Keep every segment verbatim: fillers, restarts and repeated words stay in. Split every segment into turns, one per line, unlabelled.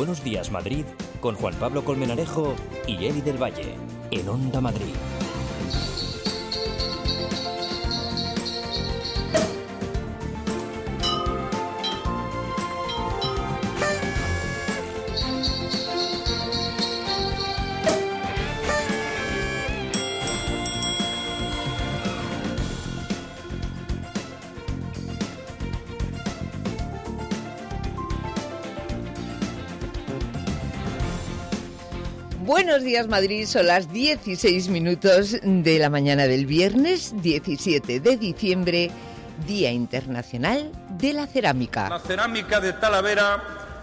Buenos Días Madrid con Juan Pablo Colmenarejo y Eli del Valle, en Onda Madrid.
Buenos días Madrid, son las dieciséis minutos de la mañana del viernes diecisiete de diciembre, Día Internacional de la Cerámica.
La cerámica de Talavera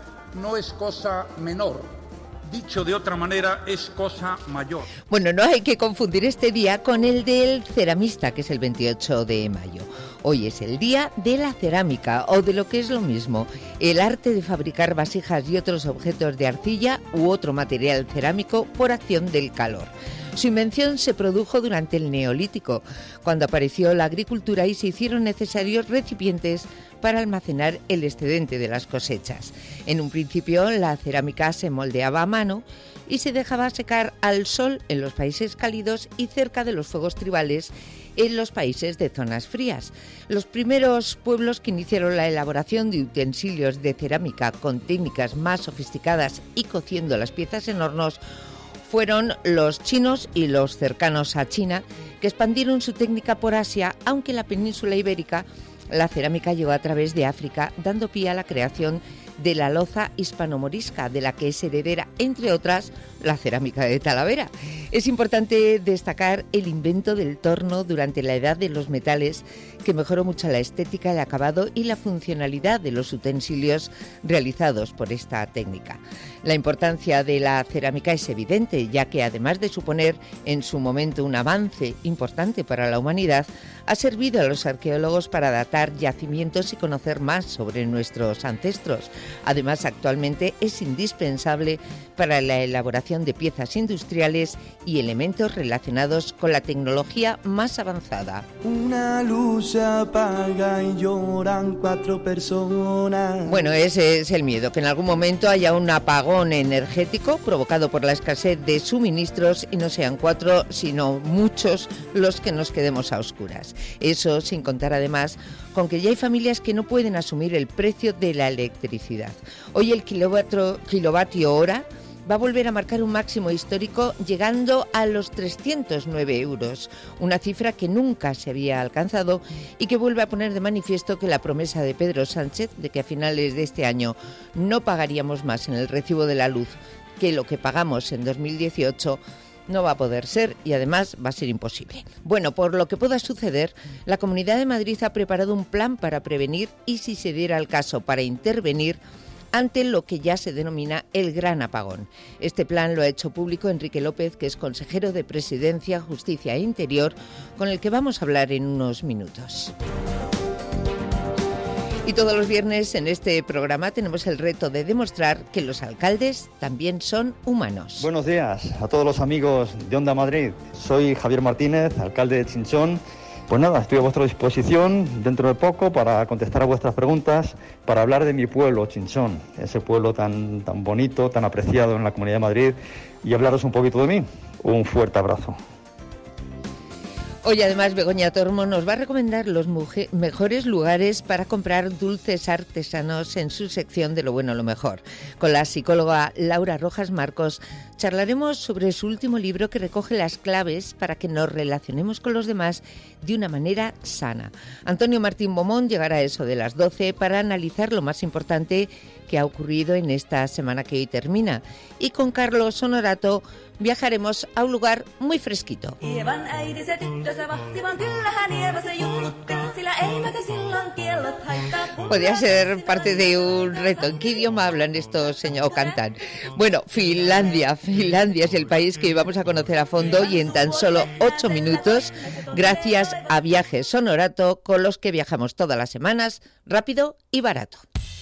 no es cosa menor, dicho de otra manera, es cosa mayor.
Bueno, no hay que confundir este día con el del ceramista, que es el veintiocho de mayo. Hoy es el día de la cerámica, o de lo que es lo mismo, el arte de fabricar vasijas y otros objetos de arcilla u otro material cerámico por acción del calor. Su invención se produjo durante el Neolítico, cuando apareció la agricultura y se hicieron necesarios recipientes para almacenar el excedente de las cosechas. En un principio, la cerámica se moldeaba a mano y se dejaba secar al sol en los países cálidos y cerca de los fuegos tribales en los países de zonas frías. Los primeros pueblos que iniciaron la elaboración de utensilios de cerámica con técnicas más sofisticadas y cociendo las piezas en hornos fueron los chinos y los cercanos a China, que expandieron su técnica por Asia, aunque en la península ibérica la cerámica llegó a través de África, dando pie a la creación de la loza hispano-morisca, de la que es heredera, entre otras, la cerámica de Talavera. Es importante destacar el invento del torno durante la Edad de los Metales, que mejoró mucho la estética, el acabado y la funcionalidad de los utensilios realizados por esta técnica. La importancia de la cerámica es evidente, ya que además de suponer en su momento un avance importante para la humanidad, ha servido a los arqueólogos para datar yacimientos y conocer más sobre nuestros ancestros. Además, actualmente es indispensable para la elaboración de piezas industriales y elementos relacionados con la tecnología más avanzada.
Una luz se apaga y lloran cuatro personas.
Bueno, ese es el miedo, que en algún momento haya un apagón energético provocado por la escasez de suministros y no sean cuatro, sino muchos los que nos quedemos a oscuras. Eso sin contar además con que ya hay familias que no pueden asumir el precio de la electricidad. Hoy el kilovatio, kilovatio hora va a volver a marcar un máximo histórico, llegando a los trescientos nueve euros, una cifra que nunca se había alcanzado y que vuelve a poner de manifiesto que la promesa de Pedro Sánchez de que a finales de este año no pagaríamos más en el recibo de la luz que lo que pagamos en dos mil dieciocho no va a poder ser y además va a ser imposible. Bueno, por lo que pueda suceder, la Comunidad de Madrid ha preparado un plan para prevenir y, si se diera el caso, para intervenir ante lo que ya se denomina el gran apagón. Este plan lo ha hecho público Enrique López, que es consejero de Presidencia, Justicia e Interior, con el que vamos a hablar en unos minutos. Y todos los viernes en este programa tenemos el reto de demostrar que los alcaldes también son humanos.
Buenos días a todos los amigos de Onda Madrid. Soy Javier Martínez, alcalde de Chinchón. Pues nada, estoy a vuestra disposición dentro de poco para contestar a vuestras preguntas, para hablar de mi pueblo, Chinchón, ese pueblo tan, tan bonito, tan apreciado en la Comunidad de Madrid, y hablaros un poquito de mí. Un fuerte abrazo.
Hoy además Begoña Tormo nos va a recomendar los muje- mejores lugares para comprar dulces artesanos en su sección de Lo Bueno, Lo Mejor. Con la psicóloga Laura Rojas Marcos charlaremos sobre su último libro, que recoge las claves para que nos relacionemos con los demás de una manera sana. Antonio Martín Bomón llegará a eso de las doce para analizar lo más importante que ha ocurrido en esta semana que hoy termina. Y con Carlos Honorato viajaremos a un lugar muy fresquito. Podría ser parte de un reto. ¿En qué idioma hablan estos señores o cantan? Bueno, Finlandia. Finlandia es el país que vamos a conocer a fondo y en tan solo ocho minutos, gracias a Viajes Honorato, con los que viajamos todas las semanas, rápido y barato.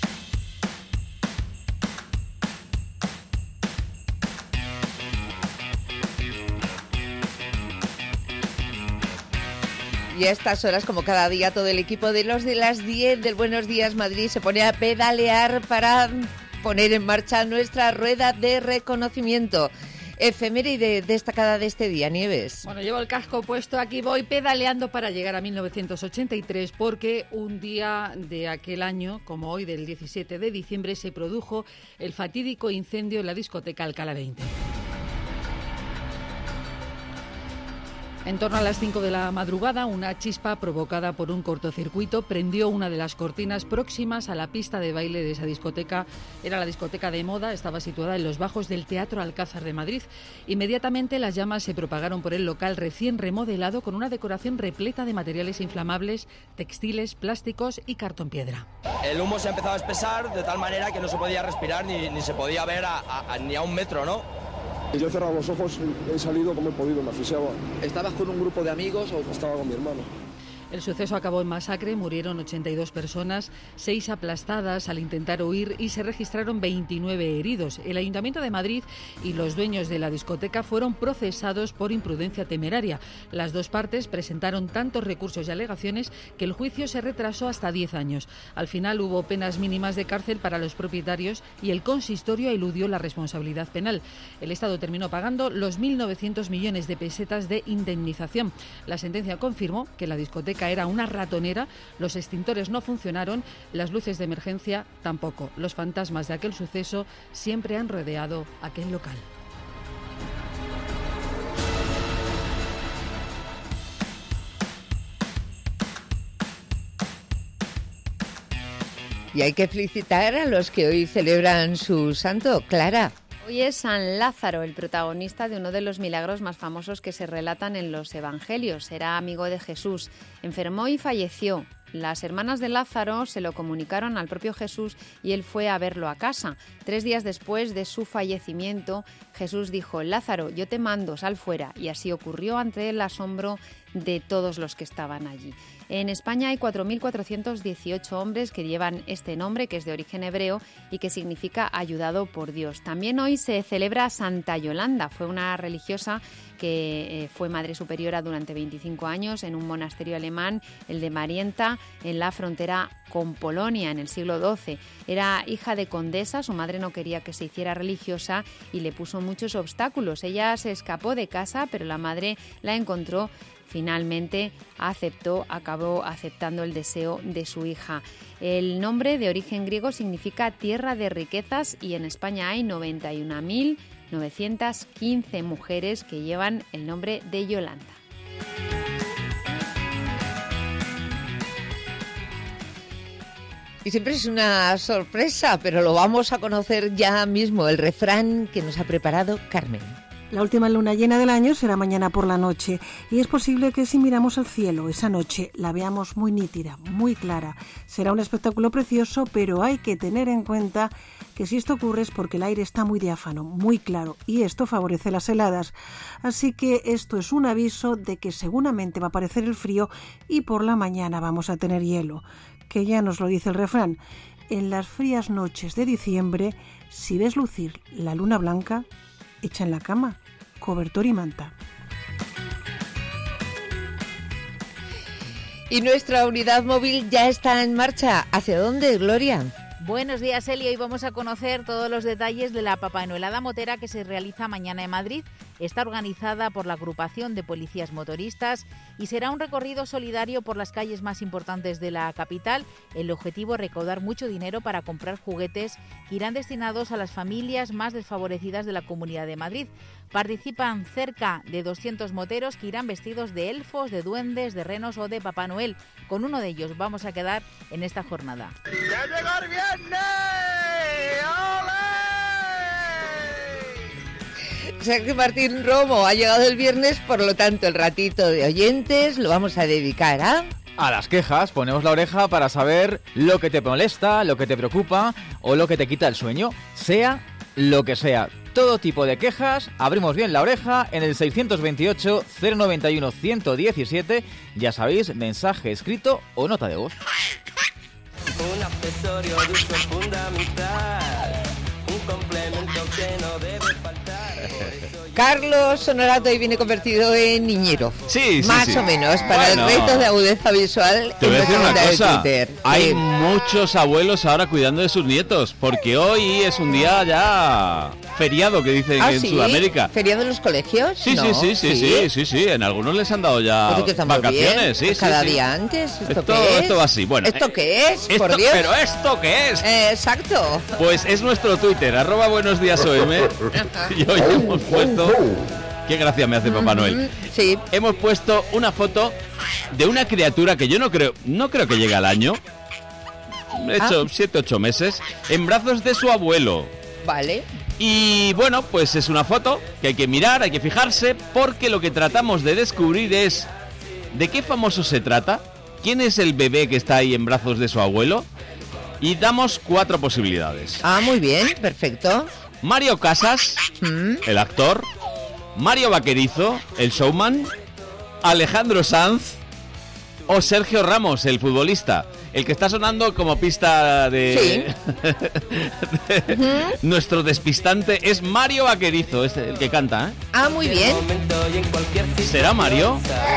Y a estas horas, como cada día, todo el equipo de los de las diez del Buenos Días Madrid se pone a pedalear para poner en marcha nuestra rueda de reconocimiento. Efeméride destacada de este día, Nieves.
Bueno, llevo el casco puesto, aquí voy pedaleando para llegar a mil novecientos ochenta y tres, porque un día de aquel año, como hoy del diecisiete de diciembre, se produjo el fatídico incendio en la discoteca Alcalá veinte. En torno a las cinco de la madrugada, una chispa provocada por un cortocircuito prendió una de las cortinas próximas a la pista de baile de esa discoteca. Era la discoteca de moda, estaba situada en los bajos del Teatro Alcázar de Madrid. Inmediatamente las llamas se propagaron por el local recién remodelado con una decoración repleta de materiales inflamables, textiles, plásticos y cartón piedra.
El humo se empezaba a espesar de tal manera que no se podía respirar ni, ni se podía ver a, a, a, ni a un metro, ¿no?
Yo he cerrado los ojos, he salido como he podido, me asfixiaba.
¿Estabas con un grupo de amigos o...?
Estaba con mi hermano.
El suceso acabó en masacre, murieron ochenta y dos personas, seis aplastadas al intentar huir y se registraron veintinueve heridos. El Ayuntamiento de Madrid y los dueños de la discoteca fueron procesados por imprudencia temeraria. Las dos partes presentaron tantos recursos y alegaciones que el juicio se retrasó hasta diez años. Al final hubo penas mínimas de cárcel para los propietarios y el consistorio eludió la responsabilidad penal. El Estado terminó pagando los mil novecientos millones de pesetas de indemnización. La sentencia confirmó que la discoteca era una ratonera, los extintores no funcionaron, las luces de emergencia tampoco. Los fantasmas de aquel suceso siempre han rodeado aquel local.
Y hay que felicitar a los que hoy celebran su santo. Clara.
Hoy es San Lázaro, el protagonista de uno de los milagros más famosos que se relatan en los evangelios. Era amigo de Jesús, enfermó y falleció. Las hermanas de Lázaro se lo comunicaron al propio Jesús y él fue a verlo a casa. Tres días después de su fallecimiento, Jesús dijo: Lázaro, yo te mando, sal fuera. Y así ocurrió ante el asombro de todos los que estaban allí. En España hay cuatro mil cuatrocientos dieciocho hombres que llevan este nombre, que es de origen hebreo y que significa ayudado por Dios. También hoy se celebra Santa Yolanda. Fue una religiosa que eh, fue madre superiora durante veinticinco años en un monasterio alemán, el de Marienta, en la frontera con Polonia, en el siglo doce. Era hija de condesa, su madre no quería que se hiciera religiosa y le puso muchos obstáculos. Ella se escapó de casa, pero la madre la encontró. Finalmente aceptó, acabó aceptando el deseo de su hija. El nombre, de origen griego, significa tierra de riquezas y en España hay noventa y una mil novecientas quince mujeres que llevan el nombre de Yolanda.
Y siempre es una sorpresa, pero lo vamos a conocer ya mismo, el refrán que nos ha preparado Carmen.
La última luna llena del año será mañana por la noche y es posible que si miramos al cielo esa noche la veamos muy nítida, muy clara. Será un espectáculo precioso, pero hay que tener en cuenta que si esto ocurre es porque el aire está muy diáfano, muy claro y esto favorece las heladas. Así que esto es un aviso de que seguramente va a aparecer el frío y por la mañana vamos a tener hielo, que ya nos lo dice el refrán. En las frías noches de diciembre, si ves lucir la luna blanca, echa en la cama cobertor y manta.
Y nuestra unidad móvil ya está en marcha. ¿Hacia dónde, Gloria?
Buenos días, Eli. Hoy vamos a conocer todos los detalles de la Papanoelada Motera que se realiza mañana en Madrid. Está organizada por la agrupación de policías motoristas y será un recorrido solidario por las calles más importantes de la capital. El objetivo es recaudar mucho dinero para comprar juguetes que irán destinados a las familias más desfavorecidas de la Comunidad de Madrid. Participan cerca de doscientos moteros que irán vestidos de elfos, de duendes, de renos o de Papá Noel. Con uno de ellos vamos a quedar en esta jornada.
¡Ya llegó el viernes!
Sergio Martín Romo, ha llegado el viernes, por lo tanto el ratito de oyentes lo vamos a dedicar a...
A las quejas. Ponemos la oreja para saber lo que te molesta, lo que te preocupa o lo que te quita el sueño, sea lo que sea. Todo tipo de quejas, abrimos bien la oreja en el seiscientos veintiocho, cero noventa y uno, ciento diecisiete, ya sabéis, mensaje escrito o nota de voz.
Un accesorio de uso fundamental, un complemento que no debe faltar.
Carlos Honorato hoy viene convertido en niñero.
Sí, sí,
Más
sí.
o menos, para
Bueno.
el reto de agudeza visual.
Te voy a decir una cosa,
Twitter.
hay
Sí.
muchos abuelos ahora cuidando de sus nietos, porque hoy es un día ya feriado, que dicen
¿Ah,
en
sí?
Sudamérica.
¿Feriado en los colegios?
Sí,
No,
sí, sí, sí, sí, sí, sí, en algunos les han dado ya
Pues que está muy
vacaciones,
bien.
sí,
Pues
sí,
cada
sí.
día antes. ¿Esto,
Esto,
qué es?
esto va así, bueno.
¿Esto
eh,
qué es?
esto-
Por Dios.
¿Pero esto qué es?
Eh, exacto.
Pues es nuestro Twitter, arroba buenos días O M, y hoy hemos puesto... Qué gracia me hace Papá Noel.
Sí.
Hemos puesto una foto de una criatura que yo no creo, no creo que llegue al año. He hecho siete, ocho meses, en brazos de su abuelo.
Vale.
Y bueno, pues es una foto que hay que mirar, hay que fijarse, porque lo que tratamos de descubrir es ¿de qué famoso se trata? ¿Quién es el bebé que está ahí en brazos de su abuelo? Y damos cuatro posibilidades.
Ah, muy bien, perfecto.
Mario Casas,
¿Mm?
el actor. Mario Vaquerizo, el showman. Alejandro Sanz o Sergio Ramos, el futbolista. El que está sonando como pista de... de-
Ujú.
Nuestro despistante es Mario Vaquerizo, es el que canta, ¿eh?
Ah, muy bien.
¿Será Mario?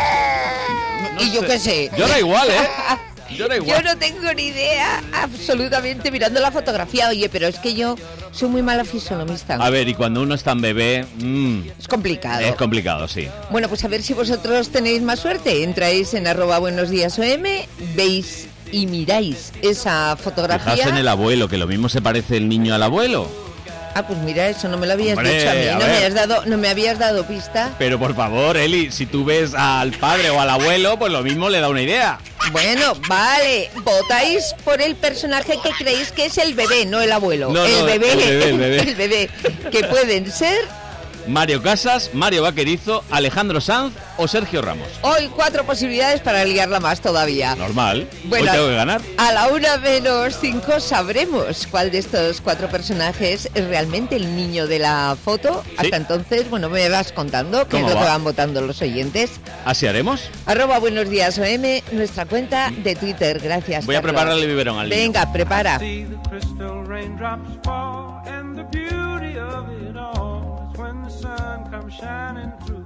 y yo qué sé.
Llora igual, ¿eh? Llora igual.
Yo no tengo ni idea, absolutamente, mirando la fotografía. Oye, pero es que yo soy muy mala fisonomista.
A ver, y cuando uno es tan bebé... mm,
Es complicado.
es complicado, sí.
Bueno, pues a ver si vosotros tenéis más suerte. Entráis en arroba buenos días O M, veis y miráis esa fotografía.
Fijaos en el abuelo, que lo mismo se parece el niño al abuelo.
Ah, pues mira, eso no me lo habías
Hombre,
dicho a mí.
a
No me,
ver.
has dado, no me habías dado pista.
Pero por favor, Eli, si tú ves al padre o al abuelo, pues lo mismo le da una idea.
Bueno, vale. Votáis por el personaje que creéis que es el bebé, no el abuelo.
No,
el,
no,
bebé,
el bebé, el bebé.
el bebé. Que pueden ser
Mario Casas, Mario Vaquerizo, Alejandro Sanz o Sergio Ramos.
hoy cuatro posibilidades para liarla más todavía.
Normal.
Bueno,
Hoy tengo que ganar.
A la una menos cinco sabremos cuál de estos cuatro personajes es realmente el niño de la foto. Hasta entonces, bueno, me vas contando qué es
¿Cómo
lo que
va?
van votando los oyentes.
¿Así haremos?
Arroba buenos días O M, nuestra cuenta de Twitter. Gracias,
Voy a
Carlos.
prepararle el biberón al niño.
Venga, prepara.
See the crystal raindrops fall, and the beauty of it all is when the sun comes shining through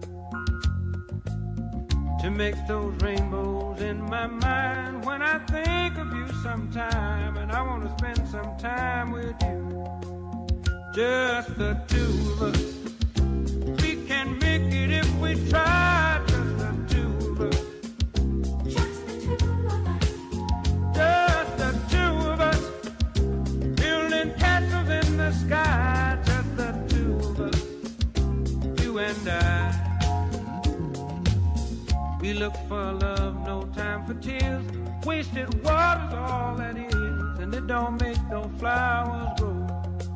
to make those rainbows in my mind when I think of you sometime, and I want to spend some time with you, just the two of us. We can make it if we try, just the two of us. Just the two of us, building castles in the sky. Just the two of us, you and I. We look for love, no time for tears. Wasted water's all that is, and it don't make no flowers grow.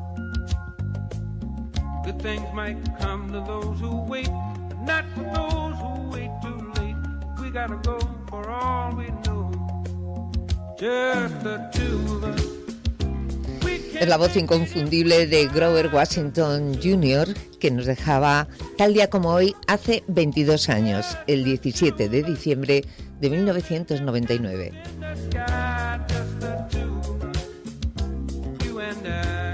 Good things might come to those who wait, but not for those who wait too late. We gotta go for all we know. Just the two of us.
Es la voz inconfundible de Grover Washington junior que nos dejaba tal día como hoy hace veintidós años, el diecisiete de diciembre de mil novecientos noventa y nueve.
Sky, just the two of us, you and I.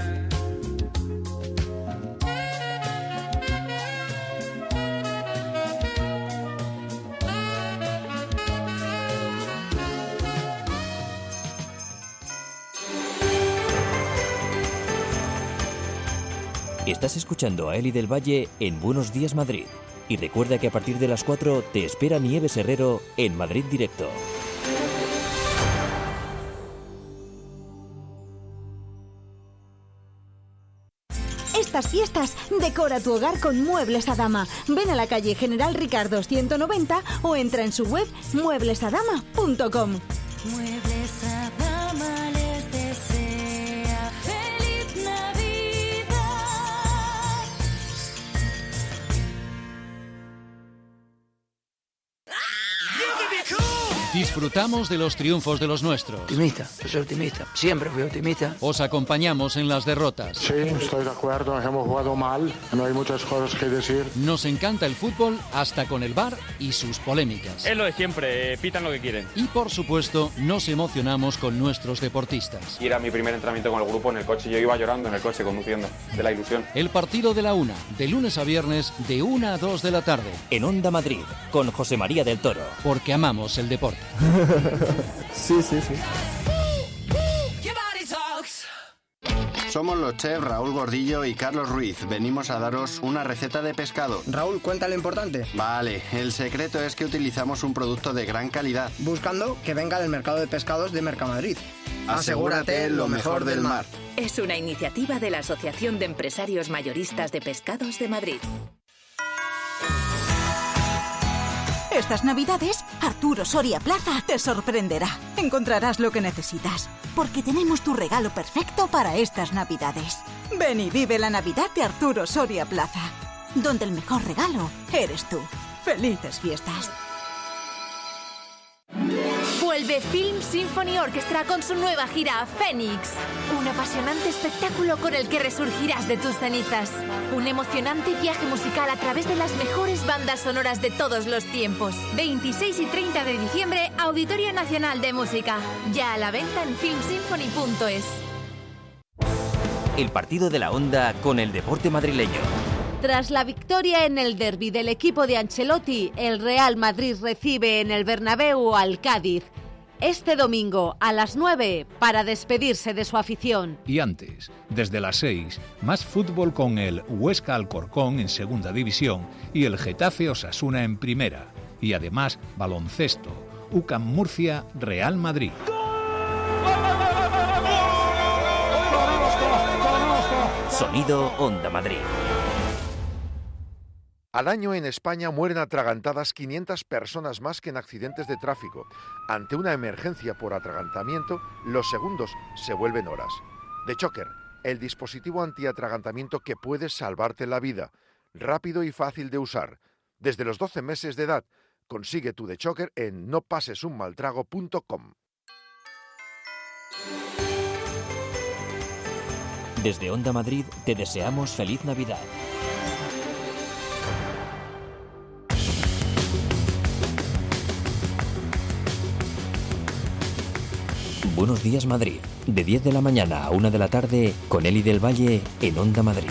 Estás escuchando a Eli del Valle en Buenos Días Madrid. Y recuerda que a partir de las cuatro te espera Nieves Herrero en Madrid Directo.
Estas fiestas, decora tu hogar con Muebles Adama. Ven a la calle General Ricardo ciento noventa o entra en su web muebles adama punto com.
Muebles Adama les desea feliz Navidad.
Disfrutamos de los triunfos de los nuestros.
Optimista, yo soy optimista. Siempre fui optimista.
Os acompañamos en las derrotas.
Sí, estoy de acuerdo, hemos jugado mal, no hay muchas cosas que decir.
Nos encanta el fútbol hasta con el V A R y sus polémicas.
Es lo de siempre, eh, pitan lo que quieren.
Y por supuesto, nos emocionamos con nuestros deportistas.
Y era mi primer entrenamiento con el grupo en el coche, yo iba llorando en el coche conduciendo, de la ilusión.
El partido de la una, de lunes a viernes, de una a dos de la tarde.
En Onda Madrid, con José María del Toro.
Porque amamos el deporte.
Sí, sí, sí.
Somos los chefs Raúl Gordillo y Carlos Ruiz. Venimos a daros una receta de pescado.
Raúl, cuenta lo importante.
Vale, el secreto es que utilizamos un producto de gran calidad.
Buscando que venga del mercado de pescados de Mercamadrid.
Asegúrate lo mejor del mar.
Es una iniciativa de la Asociación de Empresarios Mayoristas de Pescados de Madrid.
Estas Navidades, Arturo Soria Plaza te sorprenderá. Encontrarás lo que necesitas, porque tenemos tu regalo perfecto para estas Navidades. Ven y vive la Navidad de Arturo Soria Plaza, donde el mejor regalo eres tú. ¡Felices fiestas!
Vuelve Film Symphony Orchestra con su nueva gira Fénix. Un apasionante espectáculo con el que resurgirás de tus cenizas. Un emocionante viaje musical a través de las mejores bandas sonoras de todos los tiempos. veintiséis y treinta de diciembre, Auditorio Nacional de Música. Ya a la venta en film symphony punto es.
El partido de la Onda con el deporte madrileño.
Tras la victoria en el derbi del equipo de Ancelotti, el Real Madrid recibe en el Bernabéu al Cádiz. Este domingo a las nueve para despedirse de su afición.
Y antes, desde las seis, más fútbol con el Huesca Alcorcón en segunda división y el Getafe Osasuna en primera. Y además, baloncesto, U C A M Murcia, Real Madrid.
Sonido Onda Madrid.
Al año en España mueren atragantadas quinientas personas más que en accidentes de tráfico. Ante una emergencia por atragantamiento, los segundos se vuelven horas. The Choker, el dispositivo antiatragantamiento que puede salvarte la vida. Rápido y fácil de usar. Desde los doce meses de edad, consigue tu The Choker en no pases un mal trago punto com.
Desde Onda Madrid te deseamos feliz Navidad. Buenos días Madrid, de diez de la mañana a una de la tarde, con Eli del Valle en Onda Madrid.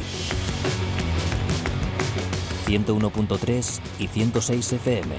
ciento uno punto tres y ciento seis F M.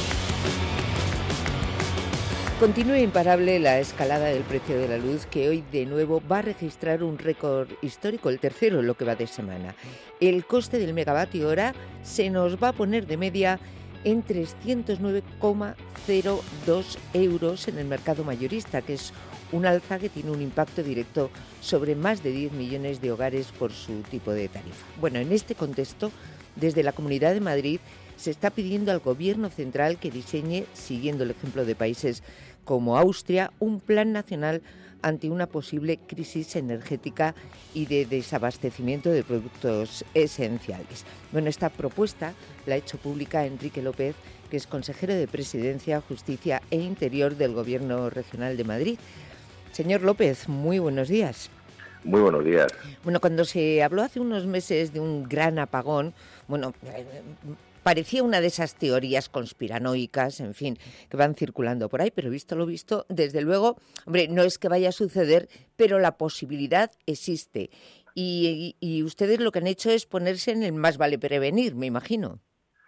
Continúa imparable la escalada del precio de la luz, que hoy de nuevo va a registrar un récord histórico, el tercero en lo que va de semana. El coste del megavatio hora se nos va a poner de media en trescientos nueve coma cero dos euros en el mercado mayorista, que es un alza que tiene un impacto directo sobre más de diez millones de hogares por su tipo de tarifa. Bueno, en este contexto, desde la Comunidad de Madrid se está pidiendo al Gobierno central que diseñe, siguiendo el ejemplo de países como Austria, un plan nacional ante una posible crisis energética y de desabastecimiento de productos esenciales. Bueno, esta propuesta la ha hecho pública Enrique López, que es consejero de Presidencia, Justicia e Interior del Gobierno Regional de Madrid. Señor López, muy buenos días.
Muy buenos días.
Bueno, cuando se habló hace unos meses de un gran apagón, bueno, parecía una de esas teorías conspiranoicas, en fin, que van circulando por ahí, pero visto lo visto, desde luego, hombre, no es que vaya a suceder, pero la posibilidad existe. Y, y, y ustedes lo que han hecho es ponerse en el más vale prevenir, me imagino.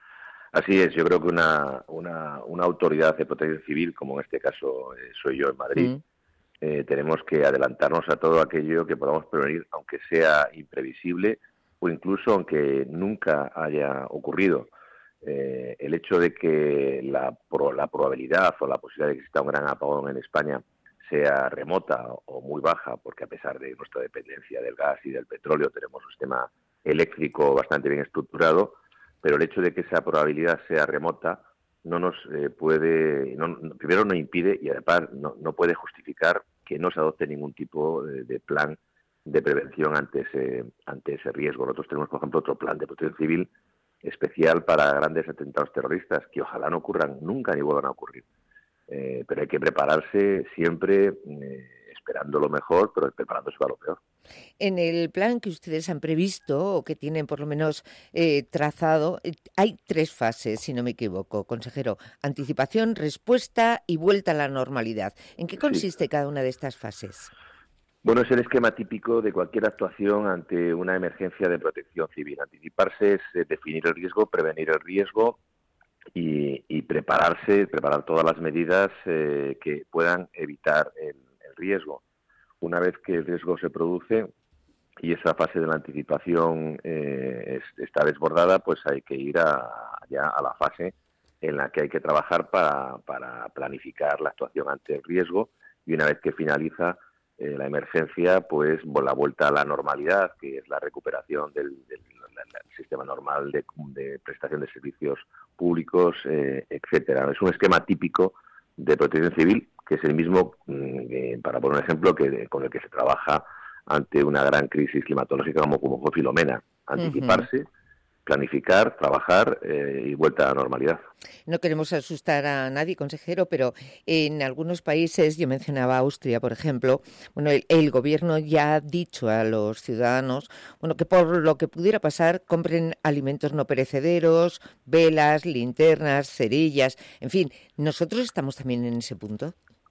Así es, yo creo que una, una, una autoridad de protección civil, como en este caso eh, soy yo en Madrid, mm. eh, tenemos que adelantarnos a todo aquello que podamos prevenir, aunque sea imprevisible o incluso aunque nunca haya ocurrido. Eh, el hecho de que la, pro, la probabilidad o la posibilidad de que exista un gran apagón en España sea remota o muy baja, porque a pesar de nuestra dependencia del gas y del petróleo tenemos un sistema eléctrico bastante bien estructurado, pero el hecho de que esa probabilidad sea remota no nos eh, puede, no, primero no impide y además no, no puede justificar que no se adopte ningún tipo de, de plan de prevención ante ese, ante ese riesgo. Nosotros tenemos, por ejemplo, otro plan de protección civil especial para grandes atentados terroristas que ojalá no ocurran nunca ni vuelvan a ocurrir. eh, pero hay que prepararse siempre eh, esperando lo mejor, pero preparándose para lo peor.
En el plan que ustedes han previsto, o que tienen por lo menos eh, trazado, eh, hay tres fases, si no me equivoco, consejero. Anticipación, respuesta y vuelta a la normalidad. ¿En qué consiste sí. cada una de estas fases?
Bueno, es el esquema típico de cualquier actuación ante una emergencia de protección civil. Anticiparse es eh, definir el riesgo, prevenir el riesgo y, y prepararse, preparar todas las medidas eh, que puedan evitar el, el riesgo. Una vez que el riesgo se produce y esa fase de la anticipación eh, es, está desbordada, pues hay que ir a, ya a la fase en la que hay que trabajar para, para planificar la actuación ante el riesgo, y una vez que finaliza eh, la emergencia, pues la vuelta a la normalidad, que es la recuperación del, del, del sistema normal de, de prestación de servicios públicos, eh, etcétera. Es un esquema típico de protección civil, que es el mismo, eh, para poner un ejemplo, que con el que se trabaja ante una gran crisis climatológica como, como fue Filomena. Anticiparse, uh-huh. planificar, trabajar eh, y vuelta a la normalidad.
No queremos asustar a nadie, consejero, pero en algunos países, yo mencionaba Austria, por ejemplo, bueno, el, el gobierno ya ha dicho a los ciudadanos, bueno, que por lo que pudiera pasar, compren alimentos no perecederos, velas, linternas, cerillas, en fin, ¿nosotros estamos también en ese punto?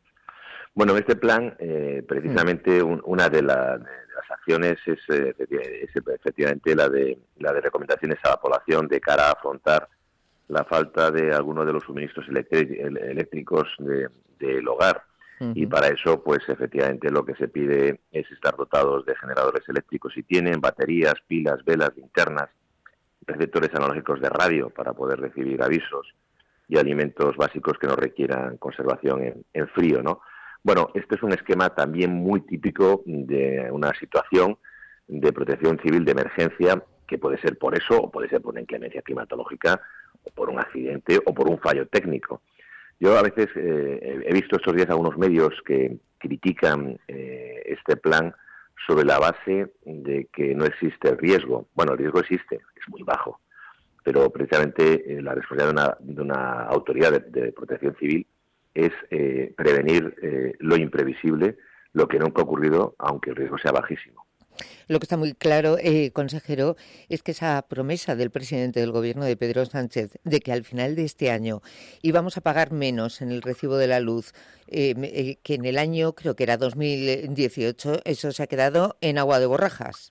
Bueno, este plan, eh, precisamente un, una de, la, de las acciones es, eh, es efectivamente la de la de recomendaciones a la población de cara a afrontar la falta de algunos de los suministros eléctricos de, del hogar. Uh-huh. Y para eso, pues efectivamente lo que se pide es estar dotados de generadores eléctricos si tienen, baterías, pilas, velas, linternas, receptores analógicos de radio para poder recibir avisos y alimentos básicos que no requieran conservación en, en frío, ¿no? Bueno, este es un esquema también muy típico de una situación de protección civil de emergencia, que puede ser por eso, o puede ser por una inclemencia climatológica, o por un accidente, o por un fallo técnico. Yo a veces eh, he visto estos días algunos medios que critican eh, este plan sobre la base de que no existe riesgo. Bueno, el riesgo existe, es muy bajo, pero precisamente eh, la responsabilidad de una, de una autoridad de, de protección civil es eh, prevenir eh, lo imprevisible, lo que nunca ha ocurrido, aunque el riesgo sea bajísimo.
Lo que está muy claro, eh, consejero, es que esa promesa del presidente del gobierno, de Pedro Sánchez, de que al final de este año íbamos a pagar menos en el recibo de la luz eh, eh, que en el año, creo que era dos mil dieciocho, eso se ha quedado en agua de borrajas.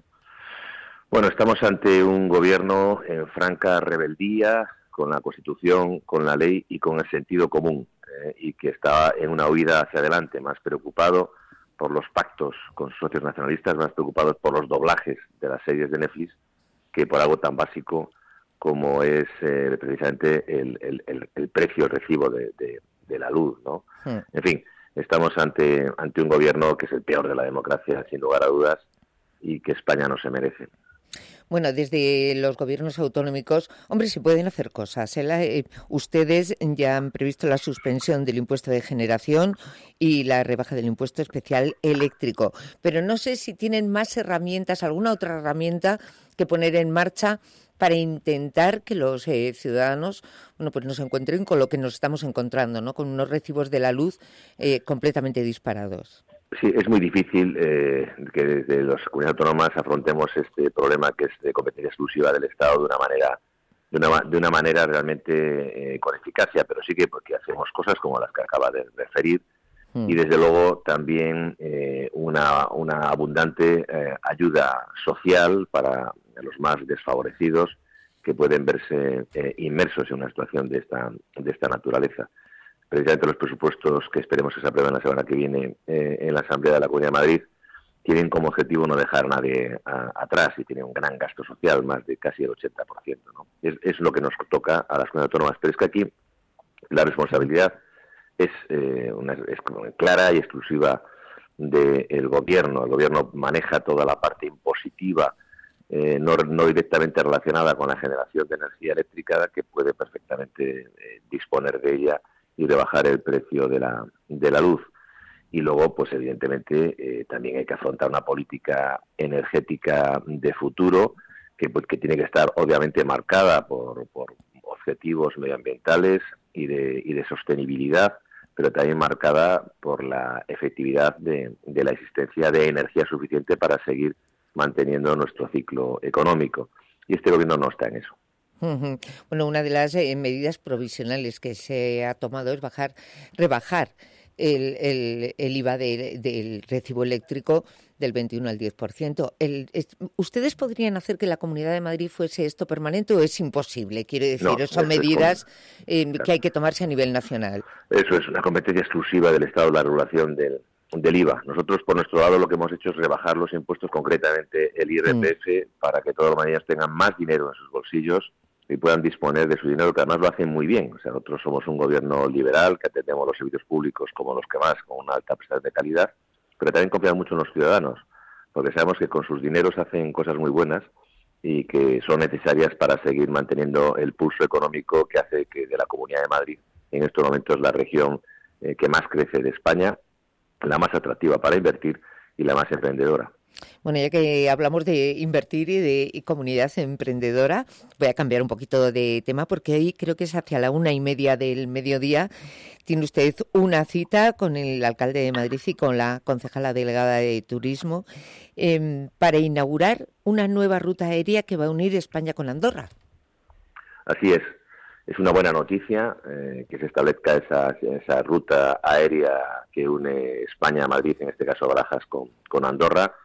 Bueno, estamos ante un gobierno en franca rebeldía con la Constitución, con la ley y con el sentido común, eh, y que está en una huida hacia adelante, más preocupado por los pactos con socios nacionalistas, más preocupados por los doblajes de las series de Netflix que por algo tan básico como es eh, precisamente el, el, el, el precio, el recibo de, de, de la luz, ¿no? Sí. En fin, estamos ante, ante un gobierno que es el peor de la democracia, sin lugar a dudas, y que España no se merece.
Bueno, desde los gobiernos autonómicos, hombre, se pueden hacer cosas. ¿eh? Ustedes ya han previsto la suspensión del impuesto de generación y la rebaja del impuesto especial eléctrico. Pero no sé si tienen más herramientas, alguna otra herramienta que poner en marcha para intentar que los eh, ciudadanos, bueno, pues nos encuentren con lo que nos estamos encontrando, ¿no? Con unos recibos de la luz eh, completamente disparados.
Sí, es muy difícil eh, que desde las comunidades autónomas afrontemos este problema que es de competencia exclusiva del Estado de una manera de una, de una manera realmente eh, con eficacia, pero sí que porque hacemos cosas como las que acaba de referir mm. y desde luego también eh, una, una abundante eh, ayuda social para los más desfavorecidos que pueden verse eh, inmersos en una situación de esta de esta naturaleza. Precisamente los presupuestos que esperemos que se aprueben la semana que viene eh, en la Asamblea de la Comunidad de Madrid tienen como objetivo no dejar a nadie a, atrás y tienen un gran gasto social, más de casi el ochenta por ciento, ¿no? Es, es lo que nos toca a las comunidades autónomas, pero es que aquí la responsabilidad es, eh, una, es clara y exclusiva del gobierno. El gobierno maneja toda la parte impositiva, eh, no, no directamente relacionada con la generación de energía eléctrica, que puede perfectamente eh, disponer de ella y rebajar el precio de la de la luz. Y luego, pues evidentemente, eh, también hay que afrontar una política energética de futuro que, pues, que tiene que estar obviamente marcada por, por objetivos medioambientales y de, y de sostenibilidad, pero también marcada por la efectividad de, de la existencia de energía suficiente para seguir manteniendo nuestro ciclo económico. Y este gobierno no está en eso.
Uh-huh. Bueno, una de las eh, medidas provisionales que se ha tomado es bajar, rebajar el, el, el I V A de, del recibo eléctrico del veintiuno al diez por ciento. El, es, ¿Ustedes podrían hacer que la Comunidad de Madrid fuese esto permanente o es imposible? Quiero decir, no, son medidas eh, que hay que tomarse a nivel nacional.
Eso es una competencia exclusiva del Estado, la regulación del, del I V A. Nosotros, por nuestro lado, lo que hemos hecho es rebajar los impuestos, concretamente el I R P F, mm. para que todas las maneras tengan más dinero en sus bolsillos y puedan disponer de su dinero, que además lo hacen muy bien. O sea, nosotros somos un gobierno liberal, que atendemos los servicios públicos como los que más, con una alta prestación de calidad, pero también confiamos mucho en los ciudadanos, porque sabemos que con sus dineros hacen cosas muy buenas y que son necesarias para seguir manteniendo el pulso económico que hace que de la Comunidad de Madrid, en estos momentos, la región eh, que más crece de España, la más atractiva para invertir y la más emprendedora.
Bueno, ya que hablamos de invertir y de y comunidad emprendedora, voy a cambiar un poquito de tema porque ahí creo que es hacia la una y media del mediodía. Tiene usted una cita con el alcalde de Madrid y con la concejala delegada de Turismo eh, para inaugurar una nueva ruta aérea que va a unir España con Andorra.
Así es. Es una buena noticia eh, que se establezca esa, esa ruta aérea que une España a Madrid, en este caso Barajas, con, con Andorra,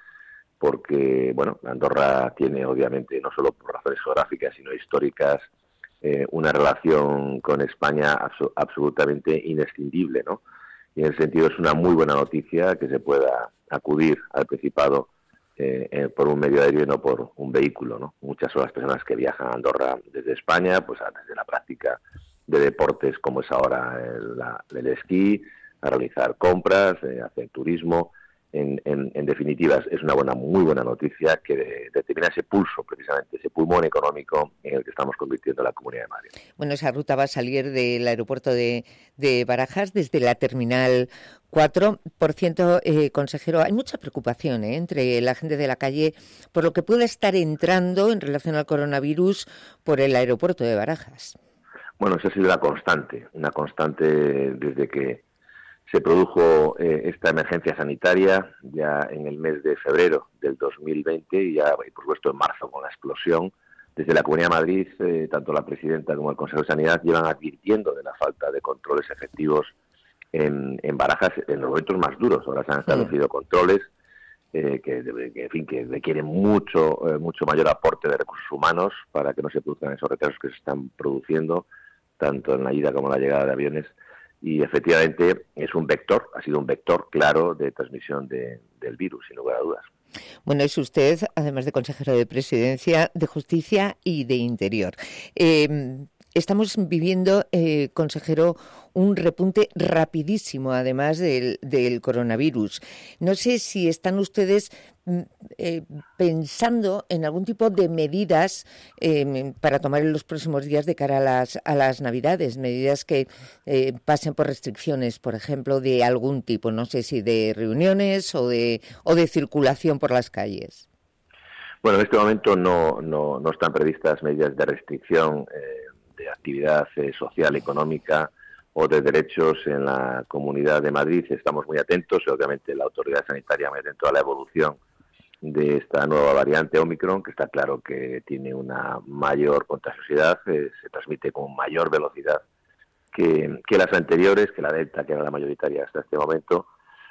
porque, bueno, Andorra tiene, obviamente, no solo por razones geográficas, sino históricas, eh, una relación con España abso- absolutamente inescindible, ¿no? Y en ese sentido es una muy buena noticia que se pueda acudir al Principado eh, eh, por un medio aéreo y no por un vehículo, ¿no? Muchas son las personas que viajan a Andorra desde España, pues desde la práctica de deportes como es ahora el, la, el esquí, a realizar compras, eh, hacer turismo. En, en, en definitiva, es una buena, muy buena noticia que de, determina ese pulso, precisamente, ese pulmón económico en el que estamos convirtiendo la Comunidad de Madrid.
Bueno, esa ruta va a salir del aeropuerto de, de Barajas, desde la Terminal cuatro. Por ciento, eh, consejero, hay mucha preocupación ¿eh? entre la gente de la calle por lo que pueda estar entrando en relación al coronavirus por el aeropuerto de Barajas.
Bueno, esa ha sido la constante, una constante desde que se produjo eh, esta emergencia sanitaria ya en el mes de febrero del dos mil veinte y ya, por supuesto, en marzo con la explosión. Desde la Comunidad de Madrid, eh, tanto la presidenta como el Consejo de Sanidad llevan advirtiendo de la falta de controles efectivos en, en Barajas en los momentos más duros. Ahora se han establecido controles eh, que, que, en fin, que requieren mucho, eh, mucho mayor aporte de recursos humanos para que no se produzcan esos retrasos que se están produciendo, tanto en la ida como en la llegada de aviones. Y efectivamente es un vector, ha sido un vector claro de transmisión de, del virus, sin lugar a dudas.
Bueno, es usted, además de consejero de Presidencia, de Justicia y de Interior. Eh, estamos viviendo, eh, consejero, un repunte rapidísimo, además del, del coronavirus. No sé si están ustedes eh, pensando en algún tipo de medidas eh, para tomar en los próximos días de cara a las, a las Navidades, medidas que eh, pasen por restricciones, por ejemplo, de algún tipo, no sé si de reuniones o de, o de circulación por las calles.
Bueno, en este momento no, no, no están previstas medidas de restricción eh, de actividad eh, social, económica o de derechos en la Comunidad de Madrid. Estamos muy atentos y obviamente la autoridad sanitaria muy atento a la evolución de esta nueva variante Omicron, que está claro que tiene una mayor contagiosidad, eh, se transmite con mayor velocidad que, que las anteriores, que la Delta, que era la mayoritaria hasta este momento,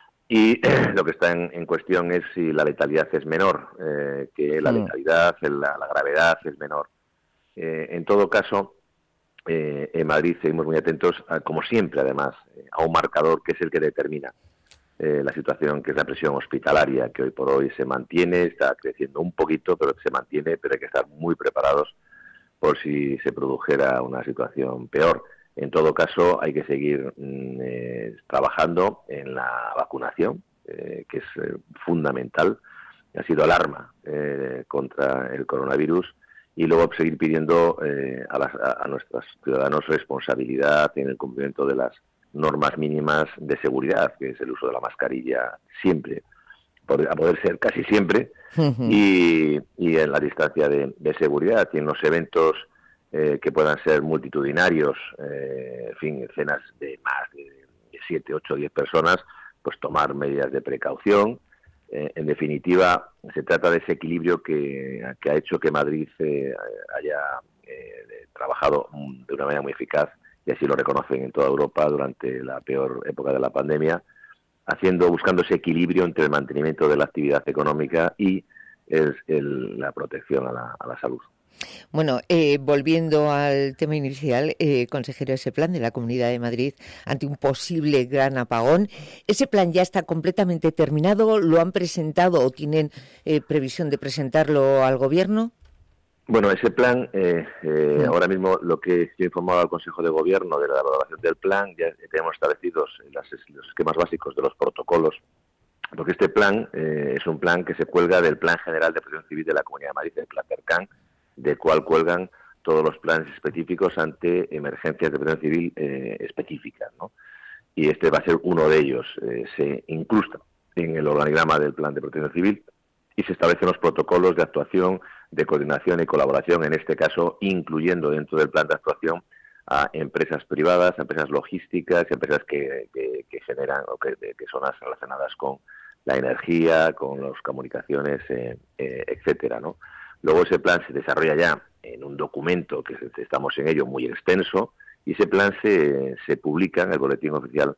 y eh, lo que está en, en cuestión es si la letalidad es menor, eh, que la letalidad, la, la gravedad es menor. Eh, en todo caso, Eh, en Madrid seguimos muy atentos, a, como siempre además, eh, a un marcador que es el que determina eh, la situación, que es la presión hospitalaria, que hoy por hoy se mantiene, está creciendo un poquito, pero se mantiene, pero hay que estar muy preparados por si se produjera una situación peor. En todo caso, hay que seguir mm, eh, trabajando en la vacunación, eh, que es eh, fundamental, ha sido el arma eh, contra el coronavirus. Y luego seguir pidiendo eh, a, las, a, a nuestros ciudadanos responsabilidad en el cumplimiento de las normas mínimas de seguridad, que es el uso de la mascarilla siempre, a poder ser casi siempre, uh-huh. y, y en la distancia de, de seguridad y en los eventos eh, que puedan ser multitudinarios, eh, en fin, escenas de más de, de siete, ocho, diez personas, pues tomar medidas de precaución. Eh, en definitiva, se trata de ese equilibrio que, que ha hecho que Madrid eh, haya eh, trabajado de una manera muy eficaz, y así lo reconocen en toda Europa durante la peor época de la pandemia, haciendo, buscando ese equilibrio entre el mantenimiento de la actividad económica y el, el, la protección a la, a la salud.
Bueno, eh, volviendo al tema inicial, eh, consejero, ese plan de la Comunidad de Madrid ante un posible gran apagón, ¿ese plan ya está completamente terminado? ¿Lo han presentado o tienen eh, previsión de presentarlo al Gobierno?
Bueno, ese plan, eh, eh, ahora mismo lo que he informado al Consejo de Gobierno de la elaboración del plan, ya tenemos establecidos las, los esquemas básicos de los protocolos, porque este plan eh, es un plan que se cuelga del Plan General de Protección Civil de la Comunidad de Madrid, el Plan PERCAN, del cual cuelgan todos los planes específicos ante emergencias de protección civil eh, específicas, ¿no? Y este va a ser uno de ellos. Eh, se incrusta en el organigrama del Plan de Protección Civil y se establecen los protocolos de actuación, de coordinación y colaboración, en este caso incluyendo dentro del plan de actuación a empresas privadas, a empresas logísticas, empresas que, que, que generan o que, que son las relacionadas con la energía, con las comunicaciones, eh, eh, etcétera, ¿no? Luego ese plan se desarrolla ya en un documento que estamos en ello muy extenso, y ese plan se, se publica en el Boletín Oficial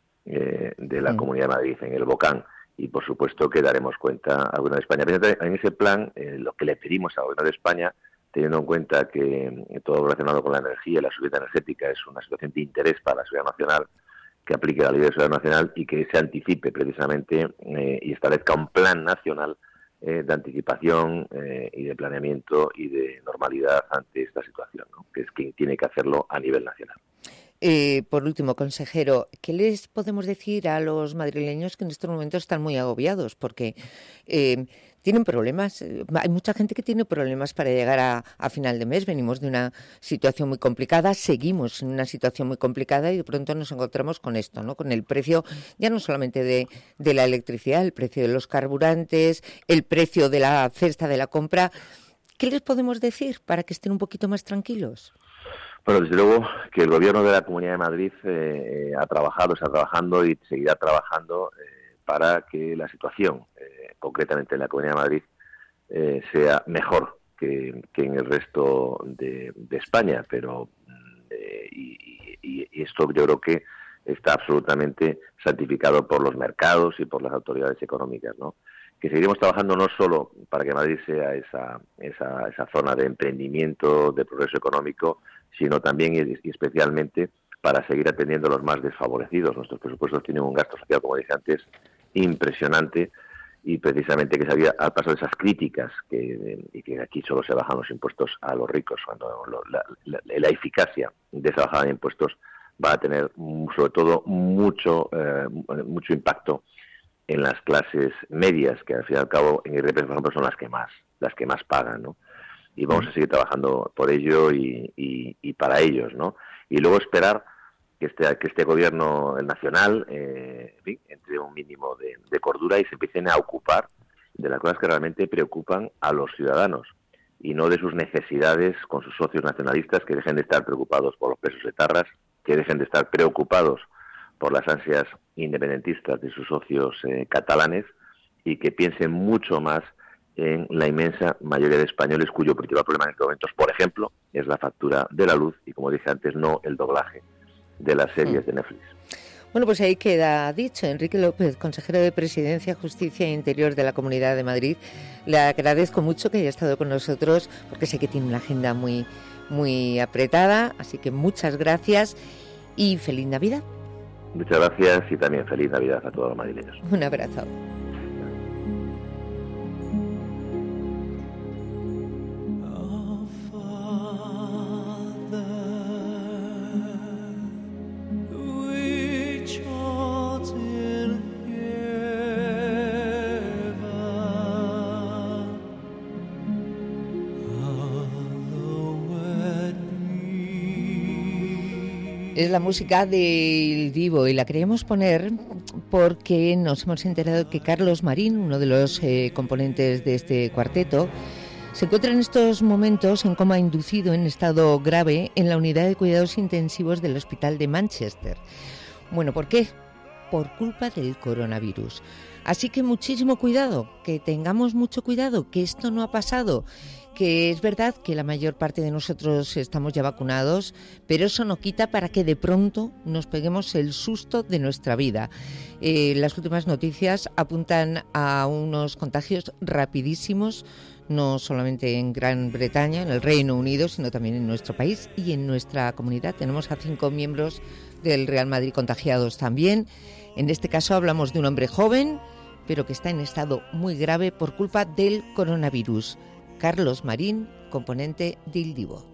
eh, de la sí. Comunidad de Madrid, en el BOCAN, y por supuesto que daremos cuenta al Gobierno de España. En ese plan, eh, lo que le pedimos al Gobierno de España, teniendo en cuenta que eh, todo lo relacionado con la energía y la seguridad energética es una situación de interés para la seguridad nacional, que aplique la Ley de Seguridad Nacional y que se anticipe precisamente eh, y establezca un plan nacional Eh, de anticipación eh, y de planeamiento y de normalidad ante esta situación, ¿no? Que es quien tiene que hacerlo a nivel nacional.
Eh, por último, consejero, ¿qué les podemos decir a los madrileños que en estos momentos están muy agobiados? Porque eh, tienen problemas, hay mucha gente que tiene problemas para llegar a, a final de mes. Venimos de una situación muy complicada, seguimos en una situación muy complicada y de pronto nos encontramos con esto, ¿no? Con el precio ya no solamente de, de la electricidad, el precio de los carburantes, el precio de la cesta de la compra. ¿Qué les podemos decir para que estén un poquito más tranquilos?
Bueno, desde luego que el Gobierno de la Comunidad de Madrid eh, ha trabajado, está trabajando y seguirá trabajando eh, para que la situación, eh, concretamente en la Comunidad de Madrid, eh, sea mejor que, que en el resto de, de España. Pero eh, y, y, y esto yo creo que está absolutamente santificado por los mercados y por las autoridades económicas, ¿no? Que seguiremos trabajando no solo para que Madrid sea esa, esa, esa zona de emprendimiento, de progreso económico, sino también y especialmente para seguir atendiendo a los más desfavorecidos. Nuestros presupuestos tienen un gasto social, como dije antes, impresionante, y precisamente que se había al paso de esas críticas que, y que aquí solo se bajan los impuestos a los ricos, cuando lo, la, la, la eficacia de esa bajada de impuestos va a tener sobre todo mucho, eh, mucho impacto en las clases medias, que al fin y al cabo en I R P F, por ejemplo, son las que más, las que más pagan, ¿no? Y vamos a seguir trabajando por ello y, y, y para ellos, ¿no? Y luego esperar que este, que este gobierno, el nacional, eh, en fin, entre un mínimo de, de cordura y se empiecen a ocupar de las cosas que realmente preocupan a los ciudadanos y no de sus necesidades con sus socios nacionalistas, que dejen de estar preocupados por los pesos etarras, que dejen de estar preocupados por las ansias independentistas de sus socios eh, catalanes, y que piensen mucho más en la inmensa mayoría de españoles cuyo principal problema en estos momentos, por ejemplo, es la factura de la luz y, como dije antes, no el doblaje de las series mm. de Netflix.
Bueno, pues ahí queda dicho. Enrique López, consejero de Presidencia, Justicia e Interior de la Comunidad de Madrid, le agradezco mucho que haya estado con nosotros, porque sé que tiene una agenda muy, muy apretada, así que muchas gracias y feliz Navidad.
Muchas gracias y también feliz Navidad a todos los madrileños.
Un abrazo. Es la música del Divo y la queríamos poner porque nos hemos enterado que Carlos Marín, uno de los eh, componentes de este cuarteto, se encuentra en estos momentos en coma inducido en estado grave en la unidad de cuidados intensivos del Hospital de Manchester. Bueno, ¿por qué? Por culpa del coronavirus. Así que muchísimo cuidado, que tengamos mucho cuidado, que esto no ha pasado, que es verdad que la mayor parte de nosotros estamos ya vacunados, pero eso no quita para que de pronto nos peguemos el susto de nuestra vida. Eh, las últimas noticias apuntan a unos contagios rapidísimos, no solamente en Gran Bretaña, en el Reino Unido, sino también en nuestro país y en nuestra comunidad. Tenemos a cinco miembros del Real Madrid contagiados también. En este caso hablamos de un hombre joven, pero que está en estado muy grave por culpa del coronavirus. Carlos Marín, componente de Il Divo.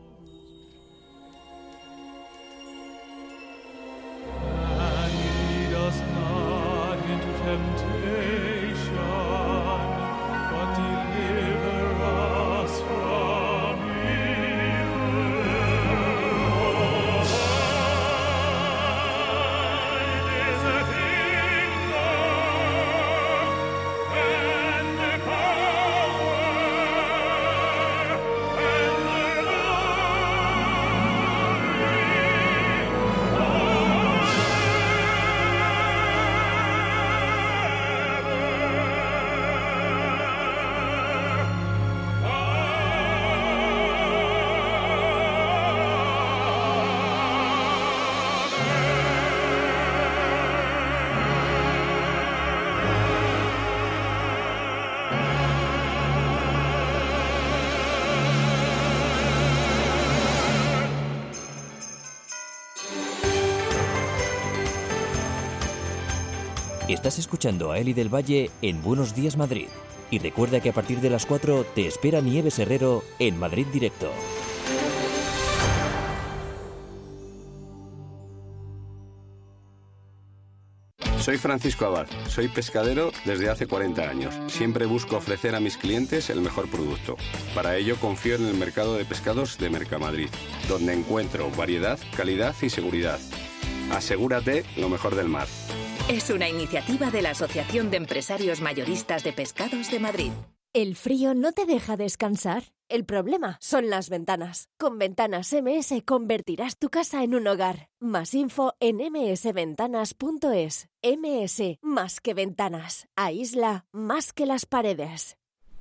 Estás escuchando a Eli del Valle en Buenos Días Madrid. Y recuerda que a partir de las cuatro te espera Nieves Herrero en Madrid Directo.
Soy Francisco Abad, soy pescadero desde hace cuarenta años. Siempre busco ofrecer a mis clientes el mejor producto. Para ello confío en el mercado de pescados de Mercamadrid, donde encuentro variedad, calidad y seguridad. Asegúrate lo mejor del mar.
Es una iniciativa de la Asociación de Empresarios Mayoristas de Pescados de Madrid.
¿El frío no te deja descansar? El problema son las ventanas. Con Ventanas M S convertirás tu casa en un hogar. Más info en eme ese ventanas punto es. M S, más que ventanas. Aísla más que las paredes.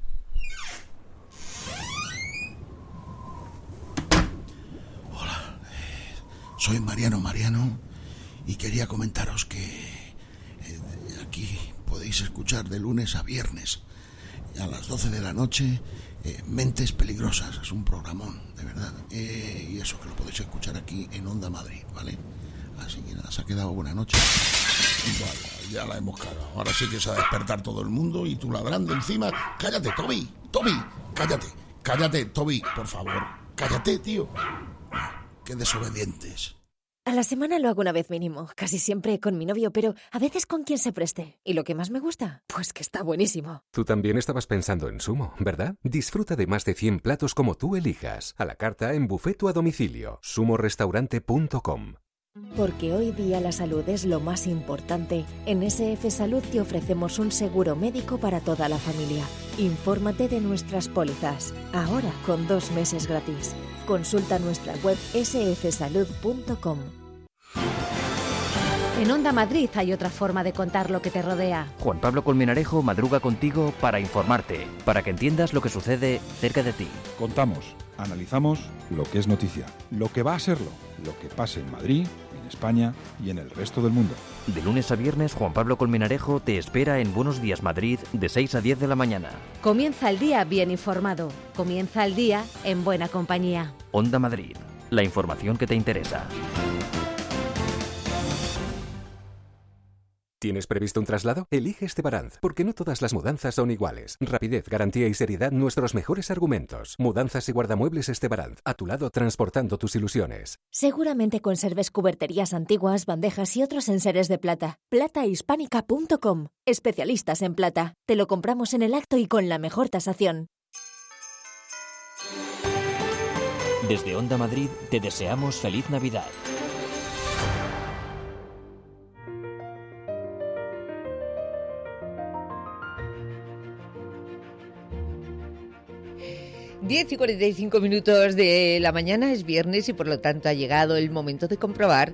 Hola, eh, soy Mariano Mariano y quería comentaros que eh, aquí podéis escuchar de lunes a viernes a las doce de la noche eh, Mentes Peligrosas. Es un programón, de verdad. Eh, y eso que lo podéis escuchar aquí en Onda Madrid, ¿vale? Así que nada, se ha quedado buena noche. Vale, ya la hemos cagado. Ahora sí que se va a despertar todo el mundo y tú ladrando encima. Cállate, Toby, Toby, cállate, cállate, Toby, por favor. Cállate, tío. Qué desobedientes.
A la semana lo hago una vez mínimo, casi siempre con mi novio, pero a veces con quien se preste. ¿Y lo que más me gusta? Pues que está buenísimo.
Tú también estabas pensando en Sumo, ¿verdad? Disfruta de más de cien platos como tú elijas, a la carta, en buffet o a domicilio. sumo restaurante punto com.
Porque hoy día la salud es lo más importante, en S F Salud te ofrecemos un seguro médico para toda la familia. Infórmate de nuestras pólizas, ahora con dos meses gratis. Consulta nuestra web ese efe salud punto com.
En Onda Madrid hay otra forma de contar lo que te rodea.
Juan Pablo Colmenarejo madruga contigo para informarte, para que entiendas lo que sucede cerca de ti.
Contamos, analizamos lo que es noticia, lo que va a serlo, lo que pasa en Madrid, en España y en el resto del mundo.
De lunes a viernes, Juan Pablo Colmenarejo te espera en Buenos Días Madrid de seis a diez de la mañana.
Comienza el día bien informado. Comienza el día en buena compañía.
Onda Madrid, la información que te interesa.
¿Tienes previsto un traslado? Elige Estebaranz, porque no todas las mudanzas son iguales. Rapidez, garantía y seriedad, nuestros mejores argumentos. Mudanzas y guardamuebles Estebaranz, a tu lado transportando tus ilusiones.
Seguramente conserves cuberterías antiguas, bandejas y otros enseres de plata. plata hispánica punto com. Especialistas en plata. Te lo compramos en el acto y con la mejor tasación.
Desde Onda Madrid te deseamos feliz Navidad.
diez y cuarenta y cinco minutos de la mañana, es viernes y por lo tanto ha llegado el momento de comprobar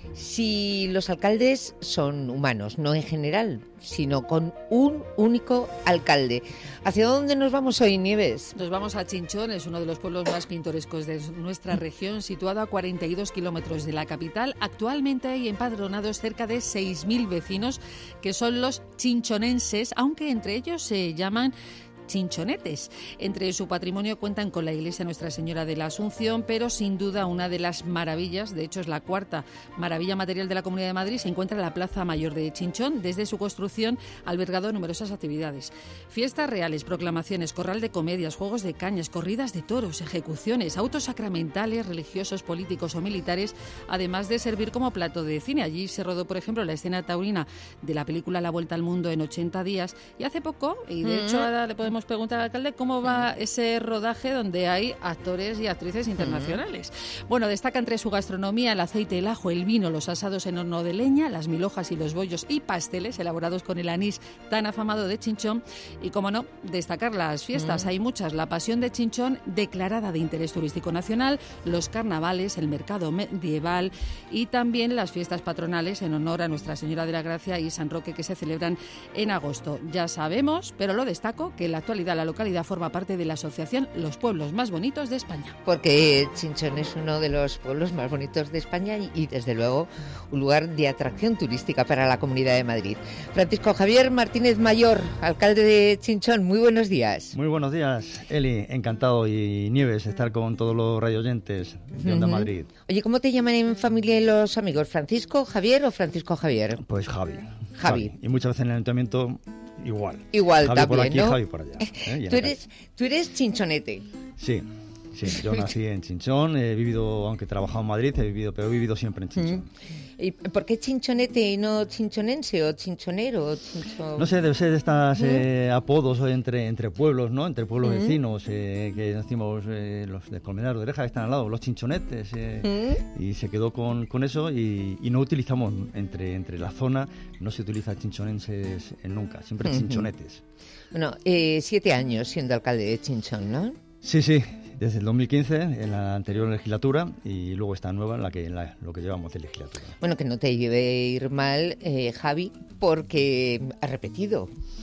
si los alcaldes son humanos, no en general, sino con un único alcalde. ¿Hacia dónde nos vamos hoy, Nieves?
Nos vamos a Chinchón, es uno de los pueblos más pintorescos de nuestra región, situado a cuarenta y dos kilómetros de la capital. Actualmente hay empadronados cerca de seis mil vecinos, que son los chinchonenses, aunque entre ellos se llaman chinchonetes. Entre su patrimonio cuentan con la iglesia Nuestra Señora de la Asunción, pero sin duda una de las maravillas, de hecho es la cuarta maravilla material de la Comunidad de Madrid, se encuentra en la Plaza Mayor de Chinchón. Desde su construcción ha albergado numerosas actividades: fiestas reales, proclamaciones, corral de comedias, juegos de cañas, corridas de toros, ejecuciones, autos sacramentales, religiosos, políticos o militares, además de servir como plato de cine. Allí se rodó, por ejemplo, la escena taurina de la película La Vuelta al Mundo en ochenta días, y hace poco, y de hecho ahora le podemos preguntar al alcalde cómo va ese rodaje donde hay actores y actrices internacionales. Uh-huh. Bueno, destaca entre su gastronomía el aceite, el ajo, el vino, los asados en horno de leña, las mil hojas y los bollos y pasteles elaborados con el anís tan afamado de Chinchón. Y, como no, destacar las fiestas. Uh-huh. Hay muchas. La Pasión de Chinchón, declarada de interés turístico nacional, los carnavales, el mercado medieval y también las fiestas patronales en honor a Nuestra Señora de la Gracia y San Roque, que se celebran en agosto. Ya sabemos, pero lo destaco, que en la actualidad la localidad forma parte de la asociación Los Pueblos Más Bonitos de España.
Porque Chinchón es uno de los pueblos más bonitos de España y, y desde luego, un lugar de atracción turística para la Comunidad de Madrid. Francisco Javier Martínez Mayor, alcalde de Chinchón, muy buenos días.
Muy buenos días, Eli, encantado, y Nieves, estar con todos los radioyentes de Onda uh-huh. Madrid.
Oye, ¿cómo te llaman en familia y los amigos? ¿Francisco Javier o Francisco Javier?
Pues Javi.
Javi.
Javi. Y muchas veces en el ayuntamiento igual.
Igual
Javi
también,
por aquí,
¿no?
Javi por allá. ¿eh?
¿Tú, eres, tú eres chinchonete.
Sí, sí. Yo nací en Chinchón, he vivido, aunque he trabajado en Madrid, he vivido, pero he vivido siempre en Chinchón.
¿Y por qué chinchonete y no chinchonense o chinchonero? O chincho...
No sé, debe ser de estas eh, apodos entre, entre pueblos, ¿no? Entre pueblos
¿Mm?
vecinos, eh, que decimos eh, los de Colmenar de Oreja que están al lado, los chinchonetes, eh, ¿Mm? y se quedó con, con eso y, y no utilizamos entre, entre la zona, no se utiliza chinchonenses nunca, siempre chinchonetes.
Bueno, eh, siete años siendo alcalde de Chinchón, ¿no?
Sí, sí, desde el dos mil quince, en la anterior legislatura, y luego esta nueva, en la que en la, lo que llevamos de legislatura.
Bueno, que no te lleve ir mal, eh, Javi, porque has repetido.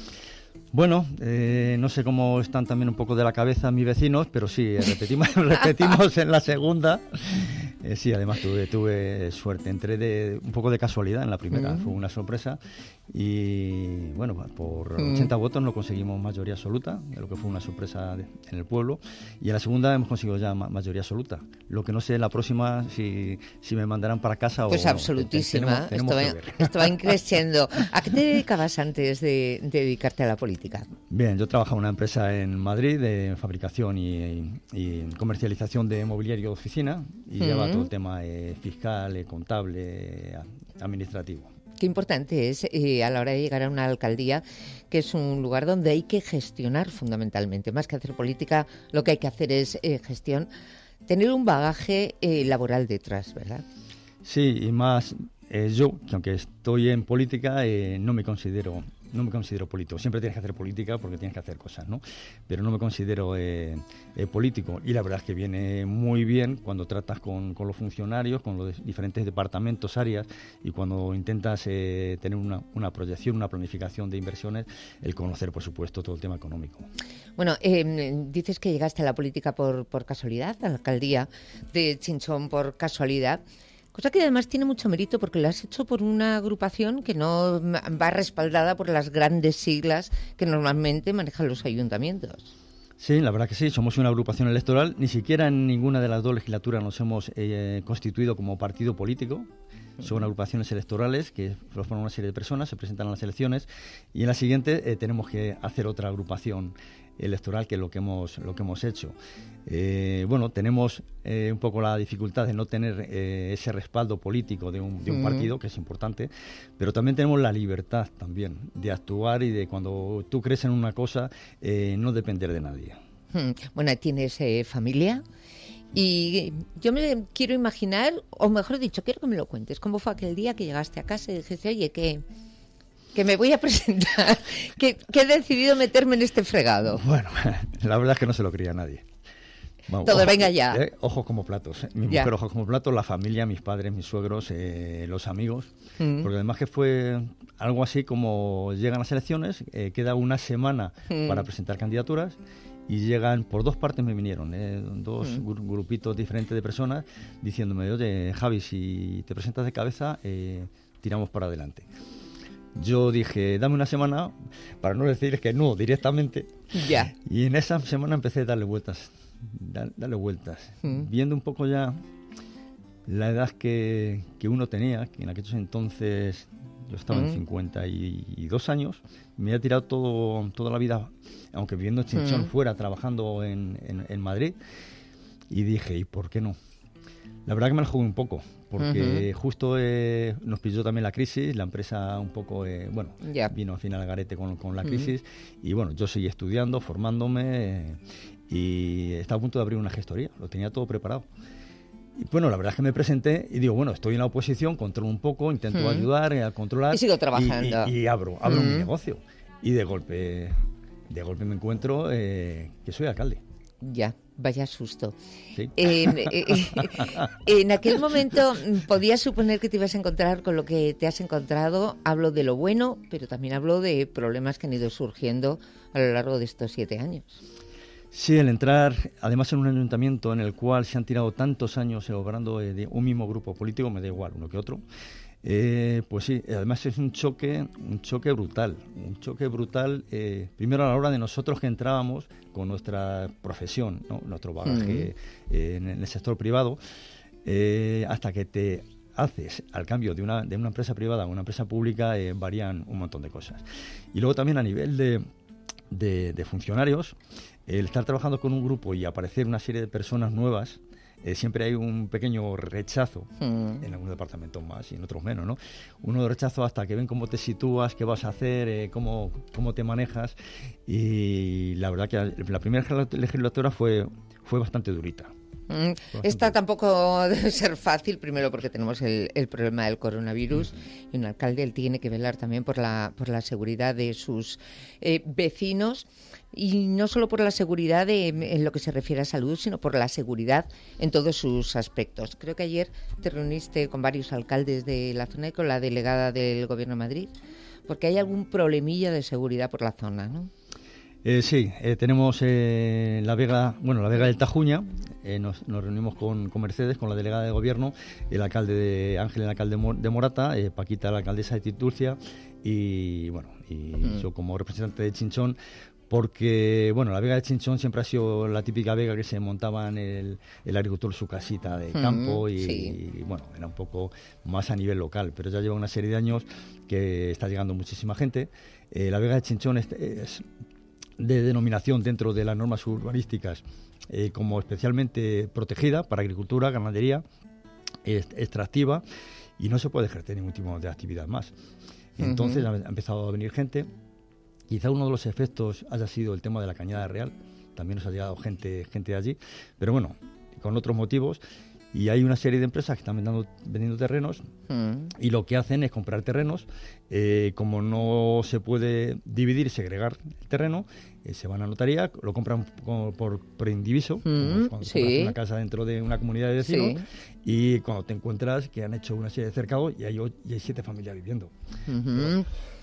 Bueno, eh, no sé cómo están también un poco de la cabeza mis vecinos, pero sí, repetimos, repetimos en la segunda. Eh, sí, además tuve, tuve suerte, entré de un poco de casualidad en la primera, mm. fue una sorpresa, y bueno, por mm. ochenta votos no conseguimos mayoría absoluta, lo que fue una sorpresa de, en el pueblo, y en la segunda hemos conseguido ya ma- mayoría absoluta. Lo que no sé en la próxima si, si me mandarán para casa
pues
o no.
Pues absolutísima,
tenemos, tenemos
esto, va, esto va increciendo. ¿A qué te dedicabas antes de, de dedicarte a la política?
Bien, yo trabajaba en una empresa en Madrid de fabricación y, y comercialización de mobiliario de oficina, y mm. lleva todo el tema eh, fiscal, eh, contable, eh, administrativo.
Qué importante es eh, a la hora de llegar a una alcaldía, que es un lugar donde hay que gestionar fundamentalmente. Más que hacer política, lo que hay que hacer es eh, gestión, tener un bagaje eh, laboral detrás, ¿verdad?
Sí, y más eh, yo, que aunque estoy en política, eh, no me considero... No me considero político. Siempre tienes que hacer política porque tienes que hacer cosas, ¿no? Pero no me considero eh, eh, político. Y la verdad es que viene muy bien cuando tratas con, con los funcionarios, con los diferentes departamentos, áreas, y cuando intentas eh, tener una, una proyección, una planificación de inversiones, el conocer, por supuesto, todo el tema económico.
Bueno, eh, dices que llegaste a la política por, por casualidad, a la alcaldía de Chinchón por casualidad. Cosa que además tiene mucho mérito porque lo has hecho por una agrupación que no va respaldada por las grandes siglas que normalmente manejan los ayuntamientos.
Sí, la verdad que sí, somos una agrupación electoral. Ni siquiera en ninguna de las dos legislaturas nos hemos eh, constituido como partido político. Son agrupaciones electorales que forman una serie de personas, se presentan a las elecciones, y en la siguiente eh, tenemos que hacer otra agrupación electoral, que es lo que hemos lo que hemos hecho. Eh, bueno, tenemos eh, un poco la dificultad de no tener eh, ese respaldo político de un, de un mm. partido, que es importante, pero también tenemos la libertad también de actuar y de, cuando tú crees en una cosa, eh, no depender de nadie.
Bueno, ¿tienes eh, familia? Y yo me quiero imaginar, o mejor dicho, quiero que me lo cuentes, ¿cómo fue aquel día que llegaste a casa y dijiste, oye, que... que me voy a presentar, que, que he decidido meterme en este fregado?
Bueno, la verdad es que no se lo creía nadie.
Bueno, Todo ojo, venga ya.
Eh, ojos como platos. Eh. Mi ya. mujer ojos como platos, la familia, mis padres, mis suegros, eh, los amigos. Mm. Porque además que fue algo así como llegan las elecciones, eh, queda una semana mm. para presentar candidaturas y llegan, por dos partes me vinieron, eh, dos mm. gru- grupitos diferentes de personas diciéndome, oye, Javi, si te presentas de cabeza, eh, tiramos para adelante. Yo dije, dame una semana, para no decir que no directamente.
Ya.
Y en esa semana empecé a darle vueltas, dar, darle vueltas. Mm. Viendo un poco ya la edad que, que uno tenía, que en aquellos entonces yo estaba mm. en cincuenta y dos años, me había tirado todo, toda la vida, aunque viviendo en Chinchón, mm. fuera, trabajando en, en, en Madrid, y dije, ¿y por qué no? La verdad que me la jugué un poco, porque uh-huh. justo eh, nos pilló también la crisis, la empresa un poco, eh, bueno, yeah. vino al final al garete con, con la crisis, uh-huh. y bueno, yo seguí estudiando, formándome, eh, y estaba a punto de abrir una gestoría, lo tenía todo preparado. Y bueno, la verdad es que me presenté y digo, bueno, estoy en la oposición, controlo un poco, intento uh-huh. ayudar a controlar.
Y sigo trabajando.
Y, y, y abro, abro uh-huh. mi negocio. Y de golpe, de golpe me encuentro eh, que soy alcalde.
Ya, vaya susto.
¿Sí?
Eh, eh, eh, en aquel momento podías suponer que te ibas a encontrar con lo que te has encontrado. Hablo de lo bueno, pero también hablo de problemas que han ido surgiendo a lo largo de estos siete años.
Sí, el entrar, además en un ayuntamiento en el cual se han tirado tantos años obrando eh, de un mismo grupo político, me da igual uno que otro, eh, pues sí, además es un choque, un choque brutal, un choque brutal, eh, primero a la hora de nosotros que entrábamos con nuestra profesión, ¿no? Nuestro bagaje uh-huh. eh, en, en el sector privado, eh, hasta que te haces al cambio de una, de una empresa privada a una empresa pública, eh, varían un montón de cosas. Y luego también a nivel de, de, de funcionarios, el estar trabajando con un grupo y aparecer una serie de personas nuevas, eh, siempre hay un pequeño rechazo, mm. en algunos departamentos más y en otros menos, ¿no? Uno de rechazo hasta que ven cómo te sitúas, qué vas a hacer, eh, cómo, cómo te manejas, y la verdad que la primera legislatura fue, fue bastante durita.
Mm. Esta tampoco debe ser fácil, primero porque tenemos el, el problema del coronavirus mm. y un alcalde él tiene que velar también por la, por la seguridad de sus eh, vecinos, y no solo por la seguridad de, en lo que se refiere a salud, sino por la seguridad en todos sus aspectos. Creo que ayer te reuniste con varios alcaldes de la zona y con la delegada del Gobierno de Madrid, porque hay algún problemilla de seguridad por la zona, ¿no?
Eh, sí, eh, tenemos eh, la Vega, bueno, la Vega del Tajuña, eh, nos, nos reunimos con, con Mercedes, con la delegada de gobierno, el alcalde de Ángel, el alcalde de Morata, eh, Paquita, la alcaldesa de Titulcia, y bueno, y mm. yo como representante de Chinchón, porque bueno, la Vega de Chinchón siempre ha sido la típica vega que se montaba en el, el agricultor su casita de campo mm, y, sí. y bueno, era un poco más a nivel local, pero ya lleva una serie de años que está llegando muchísima gente. Eh, la Vega de Chinchón es, es de denominación dentro de las normas urbanísticas eh, como especialmente protegida para agricultura, ganadería, est- extractiva, y no se puede ejercer ningún tipo de actividad más. Entonces uh-huh. ha empezado a venir gente. Quizá uno de los efectos haya sido el tema de la Cañada Real, también nos ha llegado gente, gente de allí, pero bueno, con otros motivos. Y hay una serie de empresas que están vendiendo, vendiendo terrenos mm. y lo que hacen es comprar terrenos. Eh, como no se puede dividir y segregar el terreno, eh, se van a notaría, lo compran por, por, por indiviso, mm, cuando sí. compras una casa dentro de una comunidad de vecinos, sí. y cuando te encuentras que han hecho una serie de cercados y hay, y hay siete familias viviendo.
Mm-hmm.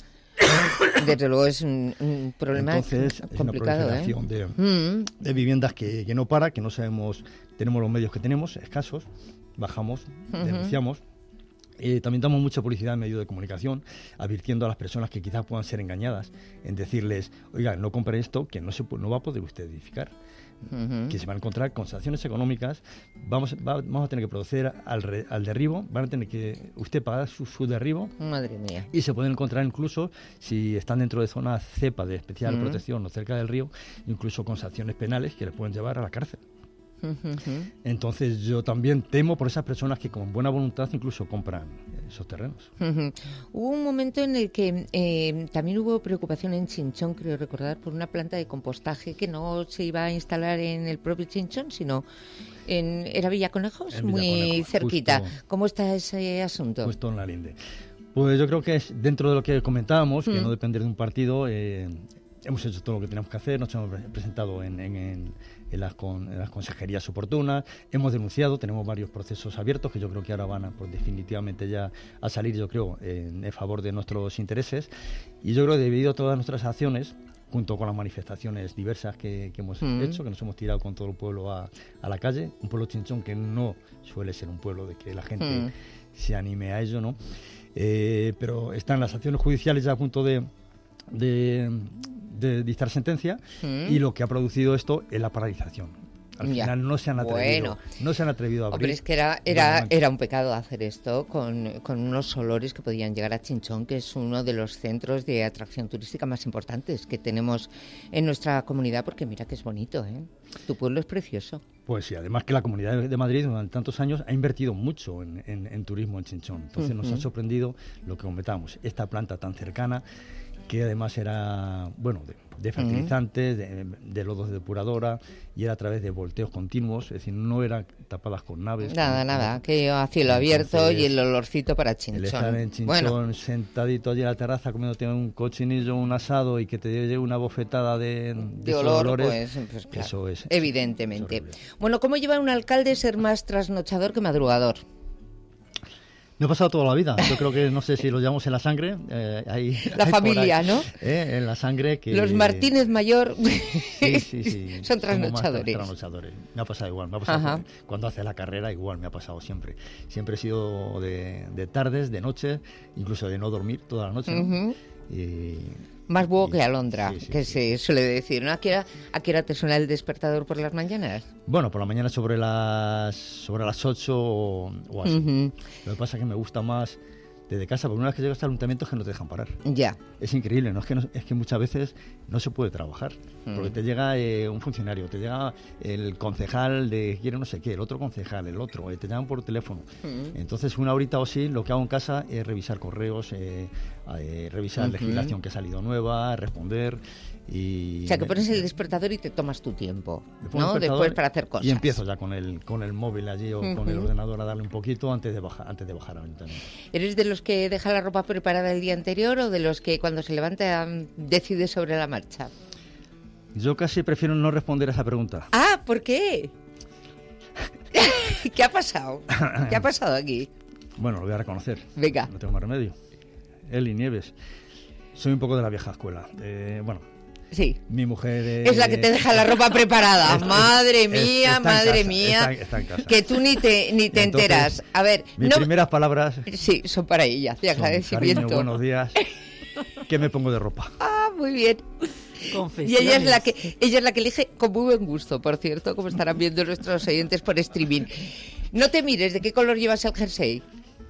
Desde luego es un, un problema
Entonces,
complicado,
es una proliferación
¿eh?
de,
mm.
de viviendas que, que no para, que no sabemos, tenemos los medios que tenemos, escasos, bajamos, uh-huh. denunciamos. Eh, también damos mucha publicidad en medios de comunicación, advirtiendo a las personas que quizás puedan ser engañadas, en decirles, oiga, no compre esto, que no, se, no va a poder usted edificar. Uh-huh. Que se van a encontrar con sanciones económicas, vamos, va, vamos a tener que proceder al, re, al derribo, van a tener que usted pagar su, su derribo.
Madre mía.
Y se pueden encontrar incluso, si están dentro de zonas cepa de especial uh-huh. protección o cerca del río, incluso con sanciones penales que les pueden llevar a la cárcel. Uh-huh. Entonces yo también temo por esas personas que con buena voluntad incluso compran esos terrenos.
Uh-huh. Hubo un momento en el que eh, también hubo preocupación en Chinchón, creo recordar, por una planta de compostaje que no se iba a instalar en el propio Chinchón, sino en era Villaconejos, en muy Villaconejos, cerquita. Justo, ¿cómo está ese asunto?
Justo en la linde. Pues yo creo que es dentro de lo que comentábamos, uh-huh. que no depender de un partido, eh, hemos hecho todo lo que tenemos que hacer, nos hemos presentado en, en, en en las, con, en las consejerías oportunas. Hemos denunciado, tenemos varios procesos abiertos que yo creo que ahora van a, pues, definitivamente ya a salir, yo creo, en, en favor de nuestros intereses. Y yo creo que debido a todas nuestras acciones, junto con las manifestaciones diversas que, que hemos mm. hecho, que nos hemos tirado con todo el pueblo a, a la calle, un pueblo chinchón que no suele ser un pueblo de que la gente mm. se anime a ello, ¿no? Eh, pero están las acciones judiciales ya a punto de, de, de dictar sentencia mm. y lo que ha producido esto es la paralización. Al ya. final no se han atrevido, bueno. no se han atrevido a abrir.
Hombre, es que era, era, era un pecado hacer esto con, con unos olores que podían llegar a Chinchón, que es uno de los centros de atracción turística más importantes que tenemos en nuestra comunidad, porque mira que es bonito, ¿eh? Tu pueblo es precioso.
Pues sí, además que la Comunidad de Madrid durante tantos años ha invertido mucho en, en, en turismo en Chinchón. Entonces uh-huh. nos ha sorprendido lo que comentamos, esta planta tan cercana, que además era, bueno, de, de fertilizantes, de, de lodos de depuradora, y era a través de volteos continuos, es decir, no eran tapadas con naves.
Nada,
con,
nada, que a cielo Entonces, abierto y el olorcito para Chinchón.
El estar en Chinchón, bueno. sentadito allí en la terraza comiéndote un cochinillo, un asado y que te llegue una bofetada de, de,
de olor,
olores,
pues, pues claro,
eso es.
Evidentemente.
Es
bueno, ¿cómo lleva un alcalde ser más trasnochador que madrugador?
Me ha pasado toda la vida. Yo creo que, no sé si lo llamamos en la sangre. Eh, hay,
la
hay
familia,
ahí,
¿no?
Eh, en la sangre que...
Los Martínez Mayor
sí, sí, sí.
son trasnochadores.
trasnochadores. Me ha pasado igual. Me ha pasado cuando hace la carrera, igual me ha pasado siempre. Siempre he sido de, de tardes, de noche, incluso de no dormir toda la noche, ¿no? Uh-huh. Y...
Más búho que alondra,
sí, sí,
que
sí.
se suele decir, ¿no? ¿A qué hora, a qué hora te suena el despertador por las mañanas?
Bueno, por la mañana sobre las sobre las ocho o, o así. Uh-huh. Lo que pasa es que me gusta más desde casa, porque una vez que llegas al ayuntamiento es que no te dejan parar.
Ya.
Es increíble, ¿no? Es que, no, es que muchas veces no se puede trabajar, uh-huh. porque te llega eh, un funcionario, te llega el concejal de quiere no sé qué, el otro concejal, el otro, eh, te llaman por teléfono. Uh-huh. Entonces, una horita o sí, lo que hago en casa es revisar correos, eh, eh, revisar uh-huh. legislación que ha salido nueva, responder. Y
o sea, que pones el despertador y te tomas tu tiempo, ¿no? Después para hacer cosas.
Y empiezo ya con el con el móvil allí o uh-huh. con el ordenador a darle un poquito antes de bajar antes de bajar al ayuntamiento.
¿Eres de los que deja la ropa preparada el día anterior o de los que cuando se levanta decide sobre la marcha?
Yo casi prefiero no responder a esa pregunta.
Ah, ¿por qué? ¿Qué ha pasado? ¿Qué ha pasado aquí?
Bueno, lo voy a reconocer.
Venga.
No tengo más remedio. Eli Nieves. Soy un poco de la vieja escuela. Eh, bueno.
Sí.
Mi mujer eh,
es la que te deja la ropa preparada.
Es,
madre
es,
mía, madre
casa,
mía.
Está, está en casa.
Que tú ni te ni te Entonces, enteras. A ver,
mis
no,
primeras palabras.
Sí, son para ella, de agradecimiento.
Cariño, buenos días. ¿Qué me pongo de ropa?
Ah, muy bien. Y ella es la que ella es la que elige con muy buen gusto, por cierto, como estarán viendo nuestros oyentes por streaming. No te mires, ¿de qué color llevas el jersey?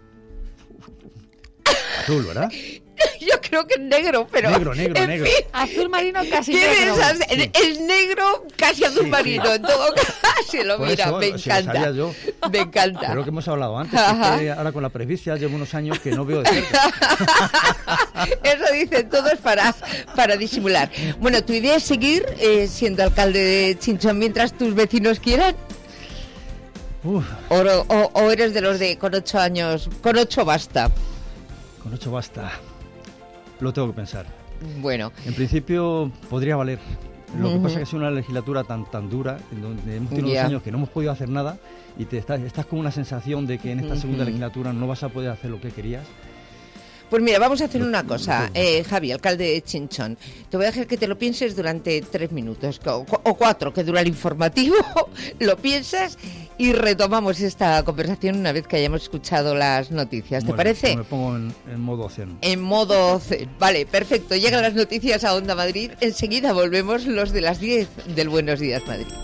Azul, ¿verdad?
Yo creo que es negro, pero...
Negro, negro,
en
negro.
Fin,
azul marino casi
¿qué
negro.
Sí. Es negro casi azul sí, marino, sí. En todo caso. Lo
Por
mira,
eso,
me encanta.
Si yo.
Me encanta.
Creo que hemos hablado antes. Que ahora con la presbicia llevo unos años que no veo de cerca.
Eso dicen todos para, para disimular. Bueno, ¿tu idea es seguir eh, siendo alcalde de Chinchón mientras tus vecinos quieran?
Uf.
O, o, ¿O eres de los de con ocho años, con ocho basta?
Con ocho basta. Lo tengo que pensar.
Bueno.
En principio podría valer. Lo uh-huh. que pasa es que es una legislatura tan tan dura, en donde hemos tenido yeah. dos años que no hemos podido hacer nada y te estás, estás con una sensación de que en esta uh-huh. segunda legislatura no vas a poder hacer lo que querías.
Pues mira, vamos a hacer una cosa, eh, Javi, alcalde de Chinchón. Te voy a dejar que te lo pienses durante tres minutos, o, o cuatro, que dura el informativo, lo piensas y retomamos esta conversación una vez que hayamos escuchado las noticias. ¿Te
bueno,
parece?
Me pongo en, en modo zen.
En modo zen. Vale, perfecto. Llegan las noticias a Onda Madrid. Enseguida volvemos los de las diez del Buenos Días Madrid.